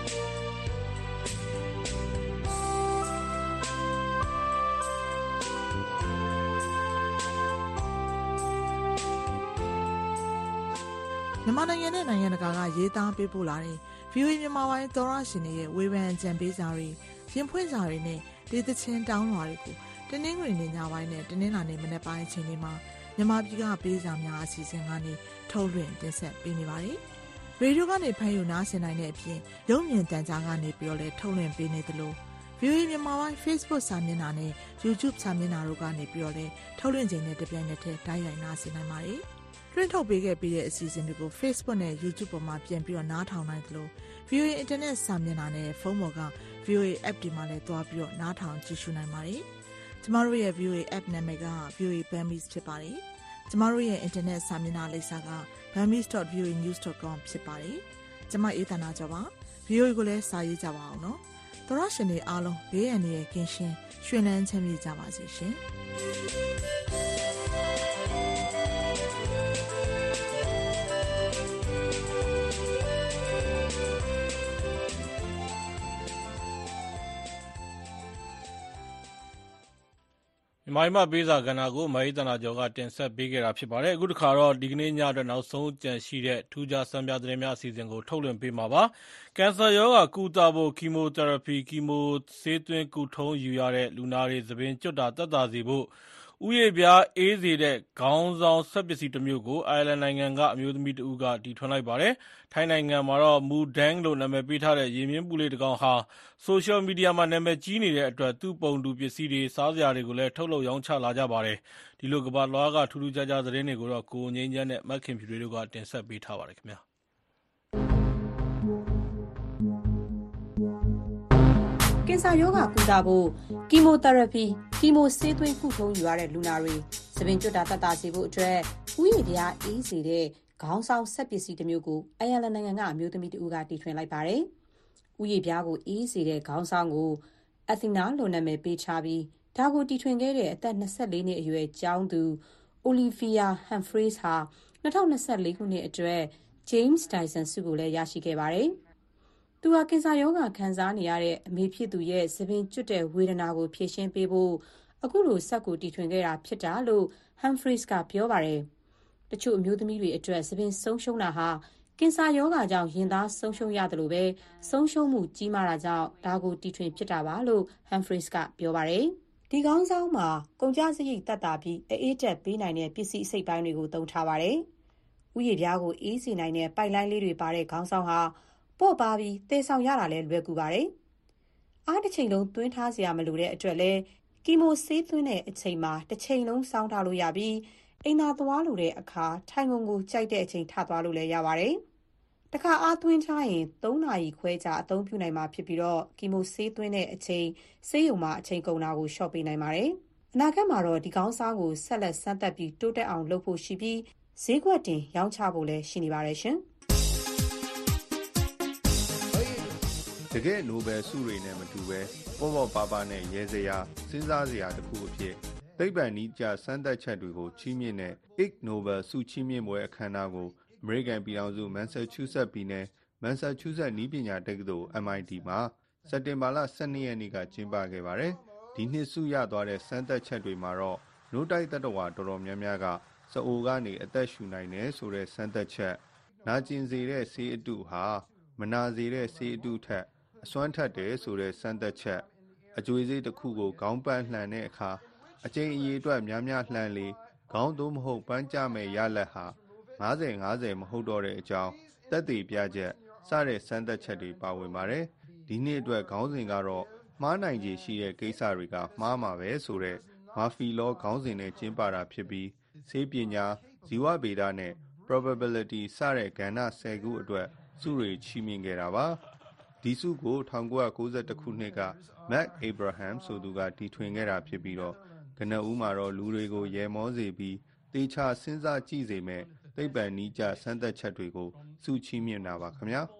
မြန်မာနိုင်ငံနဲ့နိုင်ငံတကာကရေးသားပေးပို့လာတဲ့ ဗီအိုအေ မြန်မာပိုင်းသောရရှင်တွေရဲ့ဝေဖန်အကြံပေးစာတွေရင်ဖွင့်စာတွေနဲ့ဒေသချင်းတောင်းလွှာတွေကိုတနင်္ဂနွေနေ့ညပိုင်းနဲ့တနင်္လာနေ့မနက်ပိုင်းအချိန်တွေမှာမြန်မာပြည်ကပေးစာများအစီအစဉ်ကနေထုတ်လွှင့်တင်ဆက်ပေးနေပါတယ်။ရေဒီယိုကနေဖမ်းယူနားဆင်နိုင်တဲ့အပြင်ရုပ်မြင်သံကြားကနေပြီးတော့လည်းထုတ်လွှင့်ပေးနေသလို ဗီအိုအေ မြန်မာပိုင်း Facebook စာမျက်နှာနဲ့ YouTube စာမျက်နှာတို့ကနေပြီးတော့လည်းထုတ်လွှင့်ခြင်းနဲ့တပြိုင်နက်တည်းတိုက်ရိုက်နားဆင်နိုင်ပါတယ်။လွှင့်ထုတ်ပေးခဲ့ပြီးတဲ့အစီအစဉ်တွေကို Facebook နဲ့ YouTube ပေါ်မှာပြန်ပြီးတော့နားထောင်နိုင်သလို ဗီအိုအေ Internet စာမျက်နှာနဲ့ဖုန်းပေါ်က ဗီအိုအေ App ဒီမှာလည်းတွားပြီးတော့နားထောင်ကြည့်ရှုနိုင်ပါတယ်။ကျမတို့ရဲ့ ဗီအိုအေ App နာမည်က ဗီအိုအေ Bambi ဖြစ်ပါတယ်။ကျမတို့ရဲ့ Internet စာမျက်နှာလိပ်စာက bambi dot v o a news dot com ဖြစ်ပါတယ်။ကျမအေးသနာကျော်ပါ။ ဗီအိုအေကိုလည်းစာရေးကြပါအောင်နော်။သောရရှင်တွေအားလုံးဘေးရန်တွေရဲ့ကင်းရှင်းရွှင်လန်းချမ်းမြေ့ကြပါစေရှင်။မြန်မာပြည်မှာပေးစာကဏ္ဍကိုမအေးသနာကျော်ကတင်ဆက်ပေးခဲ့တာဖြစ်ပါတယ်အခုတခါတော့ဒီကနေ့ညအတွက်နောက်ဆုံးကြံရှိတဲ့ထူးခြားစံပြသတင်းများအစီအစဉ်ကိုထုတ်လွှင့်ပေးမှာပါကင်ဆာရောဂါကုသဖို့ကီမိုသီရပီကီမိုဆေးသွင်းကုထုံးယူရတဲ့လူနာတွေသပင်ကျွတ်တာတက်တာစေဖို့ဥယျာဉ်ပြားအေးစေတဲ့ခေါင်းဆောင်ဆက်ပစ္စည်းတစ်မျိုးကိုအိုင်ယာလန်နိုင်ငံကအမျိုးသမီးတဦးကတီထွင်လိုက်ပါတယ်။ထိုင်းနိုင်ငံမှာတော့မူဒန်းလို့နာမည်ပေးထားတဲ့ရေမြင့်ပူလေးတစ်ကောင်ဟာဆိုရှယ်မီဒီယာမှာနာမည်ကြီးနေတဲ့အတွက်သူ့ပုံတူပစ္စည်းတွေစားစရာတွေကိုလည်းထုတ်လုပ်ရောင်းချလာကြပါတယ်။ဒီလိုကမ္ဘာလွှားကထူးထူးခြားခြားသတင်းတွေကိုတော့ကိုငိမ့်ချမ်းနဲ့မက်ခင်ဖြူတွေတို့ကတင်ဆက်ပေးထားပါတယ်ခင်ဗျာ။ကင်ဆာရောဂါကုသဖို့ကီမိုသီရပီကီမိုဆေးသွင်းကုထုံးယူရတဲ့လူနာတွေသပင်ကျွတ်တာတက်တာစေဖို့အတွက်ဥယျာဉ်ပြားအေးစေတဲ့ခေါင်းဆောင်ဆက်ပစ္စည်းတစ်မျိုးကိုအိုင်ယာလန်နိုင်ငံကအမျိုးသမီးတဦးကတီထွင်လိုက်ပါတယ်။ဥယျာဉ်ပြားကိုအေးစေတဲ့ခေါင်းဆောင်ကိုအသီနာလိုနာမည်ပေးချပြီးဒါကိုတီထွင်ခဲ့တဲ့အသက်နှစ်ဆယ့်လေးနှစ်အရွယ်ကျောင်းသူအိုလီဗီယာဟမ်ဖရေးစ်ဟာ၂၀၂၄ခုနှစ်အတွက် James Dyson ဆုကိုလည်းရရှိခဲ့ပါတယ်။သူဟာကင်ဆာရောဂါခံစားနေရတဲ့အမေဖြစ်သူရဲ့သပင်ကျွတ်တဲ့ဝေဒနာကိုဖြေရှင်းပေးဖို့အခုလိုစက်ကိုတီထွင်ခဲ့တာဖြစ်တာလို့ Humphreys ကပြောပါတယ်။တချို့အမျိုးသမီးတွေအတွက်သပင်ဆုံးရှုံးတာဟာကင်ဆာရောဂါကြောင့်ရင်သားဆုံးရှုံးရတယ်လို့ပဲဆုံးရှုံးမှုကြီးမားတာကြောင့်ဒါကိုတီထွင်ဖြစ်တာပါလို့ Humphreys ကပြောပါတယ်။ဒီကောင်းဆောင်မှာကုန်ကျစရိတ်တက်တာပြီးအေးတက်ပေးနိုင်တဲ့ပစ္စည်းအစိတ်ပိုင်းတွေကိုသုံးထားပါတယ်။ဥယျာဉ်ပြားကိုအေးစေနိုင်တဲ့ပိုက်လိုင်းလေးတွေပါတဲ့ခေါင်းဆောင်ဟာပေါ့ပါပြီးသေဆောင်ရတာလည်းလွယ်ကူပါတယ်။အားတစ်ချိန်လုံးသွင်းထားစရာမလိုတဲ့အတွက်လည်းကီမိုဆေးသွင်းတဲ့အချိန်မှာတစ်ချိန်လုံးစောင်းထားလို့ရပြီးအိမ်သာသွားလို့တဲ့အခါထိုင်ကုန်ကိုကြိုက်တဲ့အချိန်ထသွားလို့လည်းရပါတယ်။တခါအားသွင်းထားရင်သုံးနာရီခွဲကြာအသုံးပြုနိုင်မှာဖြစ်ပြီးတော့ကီမိုဆေးသွင်းတဲ့အချိန်ဆေးရုံမှာအချိန်ကုန်တာကိုလျှော့ပေးနိုင်ပါတယ်။အနာဂတ်မှာတော့ဒီကောင်းစားကိုဆက်လက်စမ်းသပ်ပြီးတိုးတက်အောင်လုပ်ဖို့ရှိပြီးဈေးကွက်တင်ရောင်းချဖို့လည်းရှိနေပါတယ်ရှင်။တကယ်နိုဘယ်ဆုတွေနဲ့မတူပဲပေါ့ပေါ့ပါပါနဲ့ရဲစရာစဉ်းစားစရာတစ်ခုအဖြစ်သိပ္ပံနည်းကျစမ်းသပ်ချက်တွေကိုချီးမြှင့်တဲ့ Ig Nobel ဆုချီးမြှင့်ပွဲအခမ်းအနားကိုအမေရိကန်ပြည်ထောင်စုမန်ဆာချူးဆက်ပြည်နယ်မန်ဆာချူးဆက်နည်းပညာတက္ကသိုလ် M I T မှာစက်တင်ဘာလ၁၂ရက်နေ့ကကျင်းပခဲ့ပါတယ်။ဒီနှစ်ဆုရသွားတဲ့စမ်းသပ်ချက်တွေမှာတော့နို့တိုက်သတ္တဝါတော်တော်များများကစအိုကနေအသက်ရှူနိုင်တယ်ဆိုတဲ့စမ်းသပ်ချက်နာကျင်စေတဲ့ဆေးအတုဟာမနာစေတဲ့ဆေးအတုထက်အစွမ်းထက်တယ်ဆိုတဲ့စမ်းသပ်ချက်အကျွေးစေးတစ်ခုကိုခေါင်းပန်းလှန်တဲ့အခါအကျဉ်းအရေးအတွက်များများလှန်လေခေါင်းသို့မဟုတ်ပန်းကြမဲ့ရလက်ဟာ၅၀ ၅၀မဟုတ်တော့တဲ့အကြောင်းသက်သေပြချက်စတဲ့စမ်းသပ်ချက်တွေပါဝင်ပါတယ်။ဒီနှစ်အတွက်ခေါင်းစဉ်ကတော့မှားနိုင်ခြေရှိတဲ့ကိစ္စတွေကမှားမှာပဲဆိုတဲ့မာဖီလောခေါင်းစဉ်နဲ့ကျင်းပတာဖြစ်ပြီးဆေးပညာဇီဝဗေဒနဲ့ probability စတဲ့ကဏ္ဍ၁၀ခုအတွက်ဆုတွေချီးမြှင့်ခဲ့တာပါ။ဒီဆုကို၁၉၉၁ခုနှစ်က Mac Abraham ဆိုသူကတီထွင်ခဲ့တာဖြစ်ပြီးတော့ကနဦးမှာတော့လူတွေကိုရဲမောစေပြီးတေချာစဉ်းစားကြည့်စေမဲ့သိပ္ပံနည်းကျစမ်းသပ်ချက်တွေကိုစုချီးမြှင့်တာပါခင်ဗျာ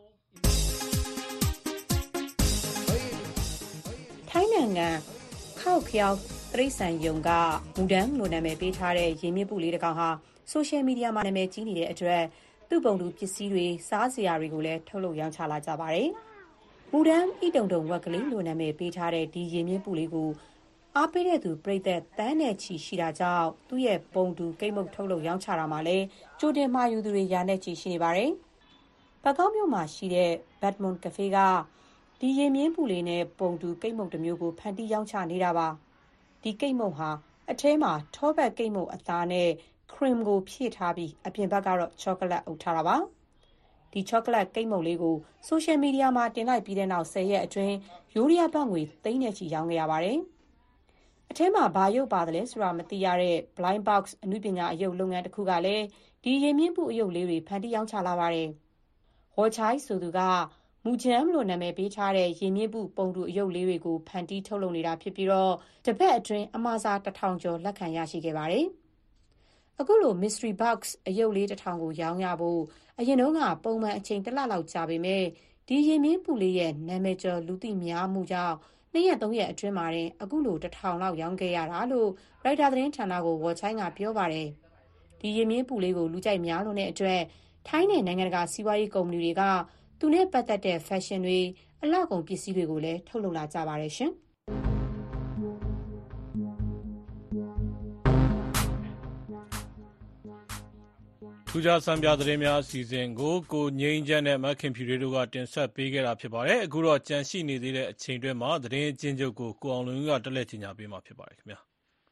ထိုင်းနိုင်ငံခောက်ခေါတရိတ်ဆန်ယုံကမူဒန်လိုနာမည်ပေးထားတဲ့ရေမြင့်ပုလေးတစ်ကောင်ဟာဆိုရှယ်မီဒီယာမှာနာမည်ကြီးနေတဲ့အတွက်သူ့ပုံတူပစ္စည်းတွေစားစရာတွေကိုလည်းထုတ်လုပ်ရောင်းချလာကြပါတယ်မူဒန်ဤတုံတုံဝက်ကလေးလိုနာမည်ပေးထားတဲ့ဒီရေမြင့်ပုလေးကိုအားပေးတဲ့သူပြိသက်တန်းနဲ့ချီရှိတာကြောင့်သူ့ရဲ့ပုံတူကိတ်မုတ်ထုတ်လုပ်ရောင်းချတာမှာလည်းကြိုတင်မှာယူသူတွေရာနဲ့ချီရှိနေပါတယ်။ဘကောက်မြို့မှာရှိတဲ့ Badmon Cafe ကဒီရေမြင့်ပူလေးနဲ့ပုံတူကိတ်မုတ်တစ်မျိုးကိုဖန်တီးရောင်းချနေတာပါ။ဒီကိတ်မုတ်ဟာအထဲမှာထောပတ်ကိတ်မုတ်အသားနဲ့ cream ကိုဖြည့်ထားပြီးအပြင်ဘက်ကတော့ချောကလက်အုပ်ထားတာပါ။ဒီချောကလက်ကိတ်မုတ်လေးကိုဆိုရှယ်မီဒီယာမှာတင်လိုက်ပြီးတဲ့နောက်၁၀ရက်အတွင်းရိုးရီးယားဘတ်ငွေသိန်းနဲ့ချီရောင်းခဲ့ရပါတယ်။အထဲမှာဘာရုပ်ပါတယ်လဲဆိုတာမသိရတဲ့ Blind Box အနုပညာအယုတ်လုပ်ငန်းတစ်ခုကလည်းဒီရေမြင့်ပုအယုတ်လေးတွေဖန်တီးရောင်းချလာပါတယ်။ဟောချိုင်းဆိုသူကမူဂျမ်လို့နာမည်ပေးထားတဲ့ရေမြင့်ပုပုံတူအယုတ်လေးတွေကိုဖန်တီးထုတ်လုပ်နေတာဖြစ်ပြီးတော့တစ်ပတ်အတွင်းအမှားစားတစ်ထောင်ကျော်လက်ခံရရှိခဲ့ပါတယ်။အခုလို Mystery Box အယုတ်လေးတစ်ထောင်ကိုရောင်းရဖို့အရင်တုန်းကပုံမှန်အချိန်တစ်လလောက်ကြာပေမဲ့ဒီရေမြင့်ပုလေးရဲ့နာမည်ကျော်လူသိများမှုကြောင့်နှစ်ရက်သုံးရက်အတွင်းမှာတင်အခုလိုတစ်ထောင်လောက်ရောင်းခဲ့ရတာလို့ရိုက်တာသတင်းဌာနကိုဝေါ်ချိုင်းကပြောပါတယ်။ဒီရေမြင့်ပူလေးကိုလူကြိုက်များလို့တဲ့အတွက်ထိုင်းနဲ့နိုင်ငံတကာစီးပွားရေးကုမ္ပဏီတွေကသူနဲ့ပတ်သက်တဲ့ fashion တွေအလှကုန်ပစ္စည်းတွေကိုလည်းထုတ်လုပ်လာကြပါတယ်ရှင်။ထူးခြားစံပြသတင်းများအစီအစဉ်ကိုကိုငိမ့်ချမ်းနဲ့မခင်ဖြူတို့ကတင်ဆက်ပေးခဲ့တာဖြစ်ပါတယ်အခုတော့ကြန့်ရှိနေသေးတဲ့အချိန်တွင်းမှာသတင်းအကျဉ်းချုပ်ကိုကိုအောင်လွင်ကတက်လက်ချင်ညာပေးမှာဖြစ်ပါတယ်ခင်ဗျာ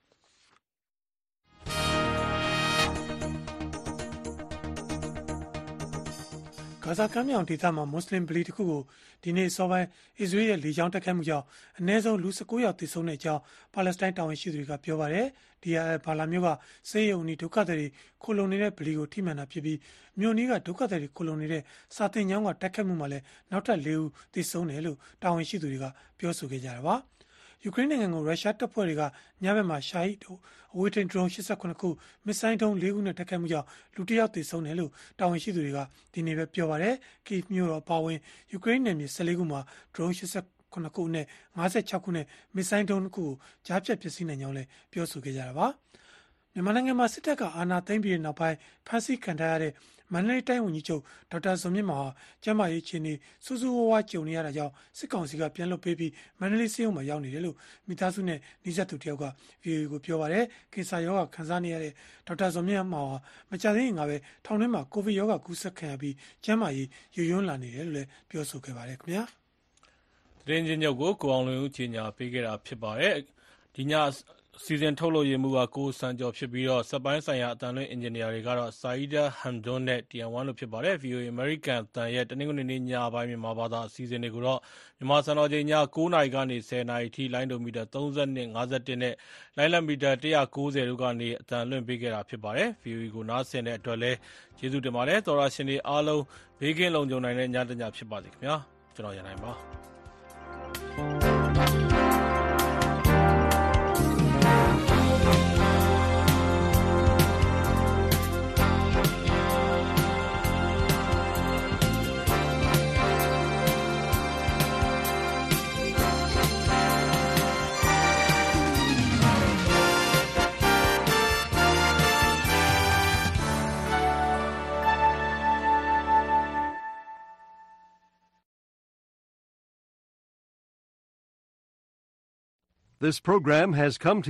ဂါဇာကမ်းမြောင်ဒေသမှာမွတ်စလင်ဗလီတစ်ခုကိုဒီနေ့စောပိုင်းအစ္စရေးရဲ့လေကြောင်းတိုက်ခိုက်မှုကြောင့်အနည်းဆုံးလူ၁၉ယောက်သေဆုံးတဲ့အကြောင်းပါလက်စတိုင်းတာဝန်ရှိသူတွေကပြောပါတယ်။ဒီဘာလာမျိုးကစေယုံနီဒုက္ခသည်တွေခိုလုံနေတဲ့ဗလီကိုထိမှန်တာဖြစ်ပြီးမြို့နီးကဒုက္ခသည်တွေခိုလုံနေတဲ့စာတင်ကျောင်းကတိုက်ခိုက်မှုမှာလည်းနောက်ထပ်၄ဦးသေဆုံးတယ်လို့တာဝန်ရှိသူတွေကပြောဆိုခဲ့ကြတာပါ။ယူကရိန်းနိုင်ငံကိုရုရှားတပ်ဖွဲ့တွေကညဘက်မှာရှာဟီတို့အဝေးထိန်းဒရုန်း၈၇ခုမစ်ဆိုင်းဒုံး၄ခုနဲ့တိုက်ခိုက်မှုကြောင့်လူတစ်ယောက်သေဆုံးတယ်လို့တာဝန်ရှိသူတွေကဒီနေ့ပဲပြောပါတယ်။ကီဗ်မြို့တော်ပါဝင်ယူကရိန်းနယ်မြေ၁၄ခုမှာဒရုန်း၈၇ခုနဲ့၅၆ခုနဲ့မစ်ဆိုင်းဒုံးတစ်ခုကိုကြားဖြတ်ပစ္စည်းနိုင်ကြောင်းလည်းပြောဆိုခဲ့ကြတာပါ။မြန်မာနိုင်ငံမှာစစ်တပ်ကအာဏာသိမ်းပြီးတဲ့နောက်ပိုင်းဖမ်းဆီးခံထားရတဲ့မန္တလေးတိုင်းဝန်ကြီးချုပ်ဒေါက်တာဇော်မြင့်မောင်ဟာကျန်းမာရေးအခြေအနေစူးစူးဝါးဝါးကြုံနေရတာကြောင့်စစ်ကောင်စီကပြန်လွှတ်ပေးပြီးမန္တလေးဆေးရုံမှာရောက်နေတယ်လို့မိသားစုနဲ့နှိစက်သူတယောက်က ဗီအိုအေ ကိုပြောပါတယ်။ကင်ဆာရောဂါခံစားနေရတဲ့ဒေါက်တာဇော်မြင့်မောင်ဟာမကြာသေးခင်ကပဲထောင်ထဲမှာကိုဗစ်ရောဂါကူးစက်ခံရပြီးကျန်းမာရေးရွရွန်းလာနေတယ်လို့လည်းပြောဆိုခဲ့ပါတယ်ခင်ဗျာ။သတင်းချင်းချုပ်ကိုကိုအောင်လွင်ဦးကြီးညာပေးခဲ့တာဖြစ်ပါတယ်။ဒီညစီစဉ်ထုတ်လုပ်ရေးမှူးကကိုစံကျော်ဖြစ်ပြီးတော့စက်ပိုင်းဆိုင်ရာအတန်လွင့်အင်ဂျင်နီယာတွေကတော့ Saida Hamdon နဲ့ တီ အမ် ဝမ် လို့ဖြစ်ပါတယ် ဗီအိုအေ American အတန်ရဲ့တနင်္ဂနွေနေ့ညပိုင်းမြန်မာဘာသာအစီအစဉ်တွေကိုတော့မြန်မာစံတော်ချိန်ည၉နာရီကနေ၁၀နာရီထိလိုင်းဒိုမီတာ၃၂ ၅၁နဲ့လိုင်းလံမီတာ၁၉၀တို့ကနေအတန်လွင့်ပေးခဲ့တာဖြစ်ပါတယ် ဗီအိုအေ ကိုနားဆင်တဲ့အတွက်လည်းကျေးဇူးတင်ပါတယ်သောရရှင်တွေအားလုံးဘေးကင်းလုံခြုံနိုင်တဲ့ညတညဖြစ်ပါစေခင်ဗျာကျွန်တော်ရန်နိုင်ပါ This program has come to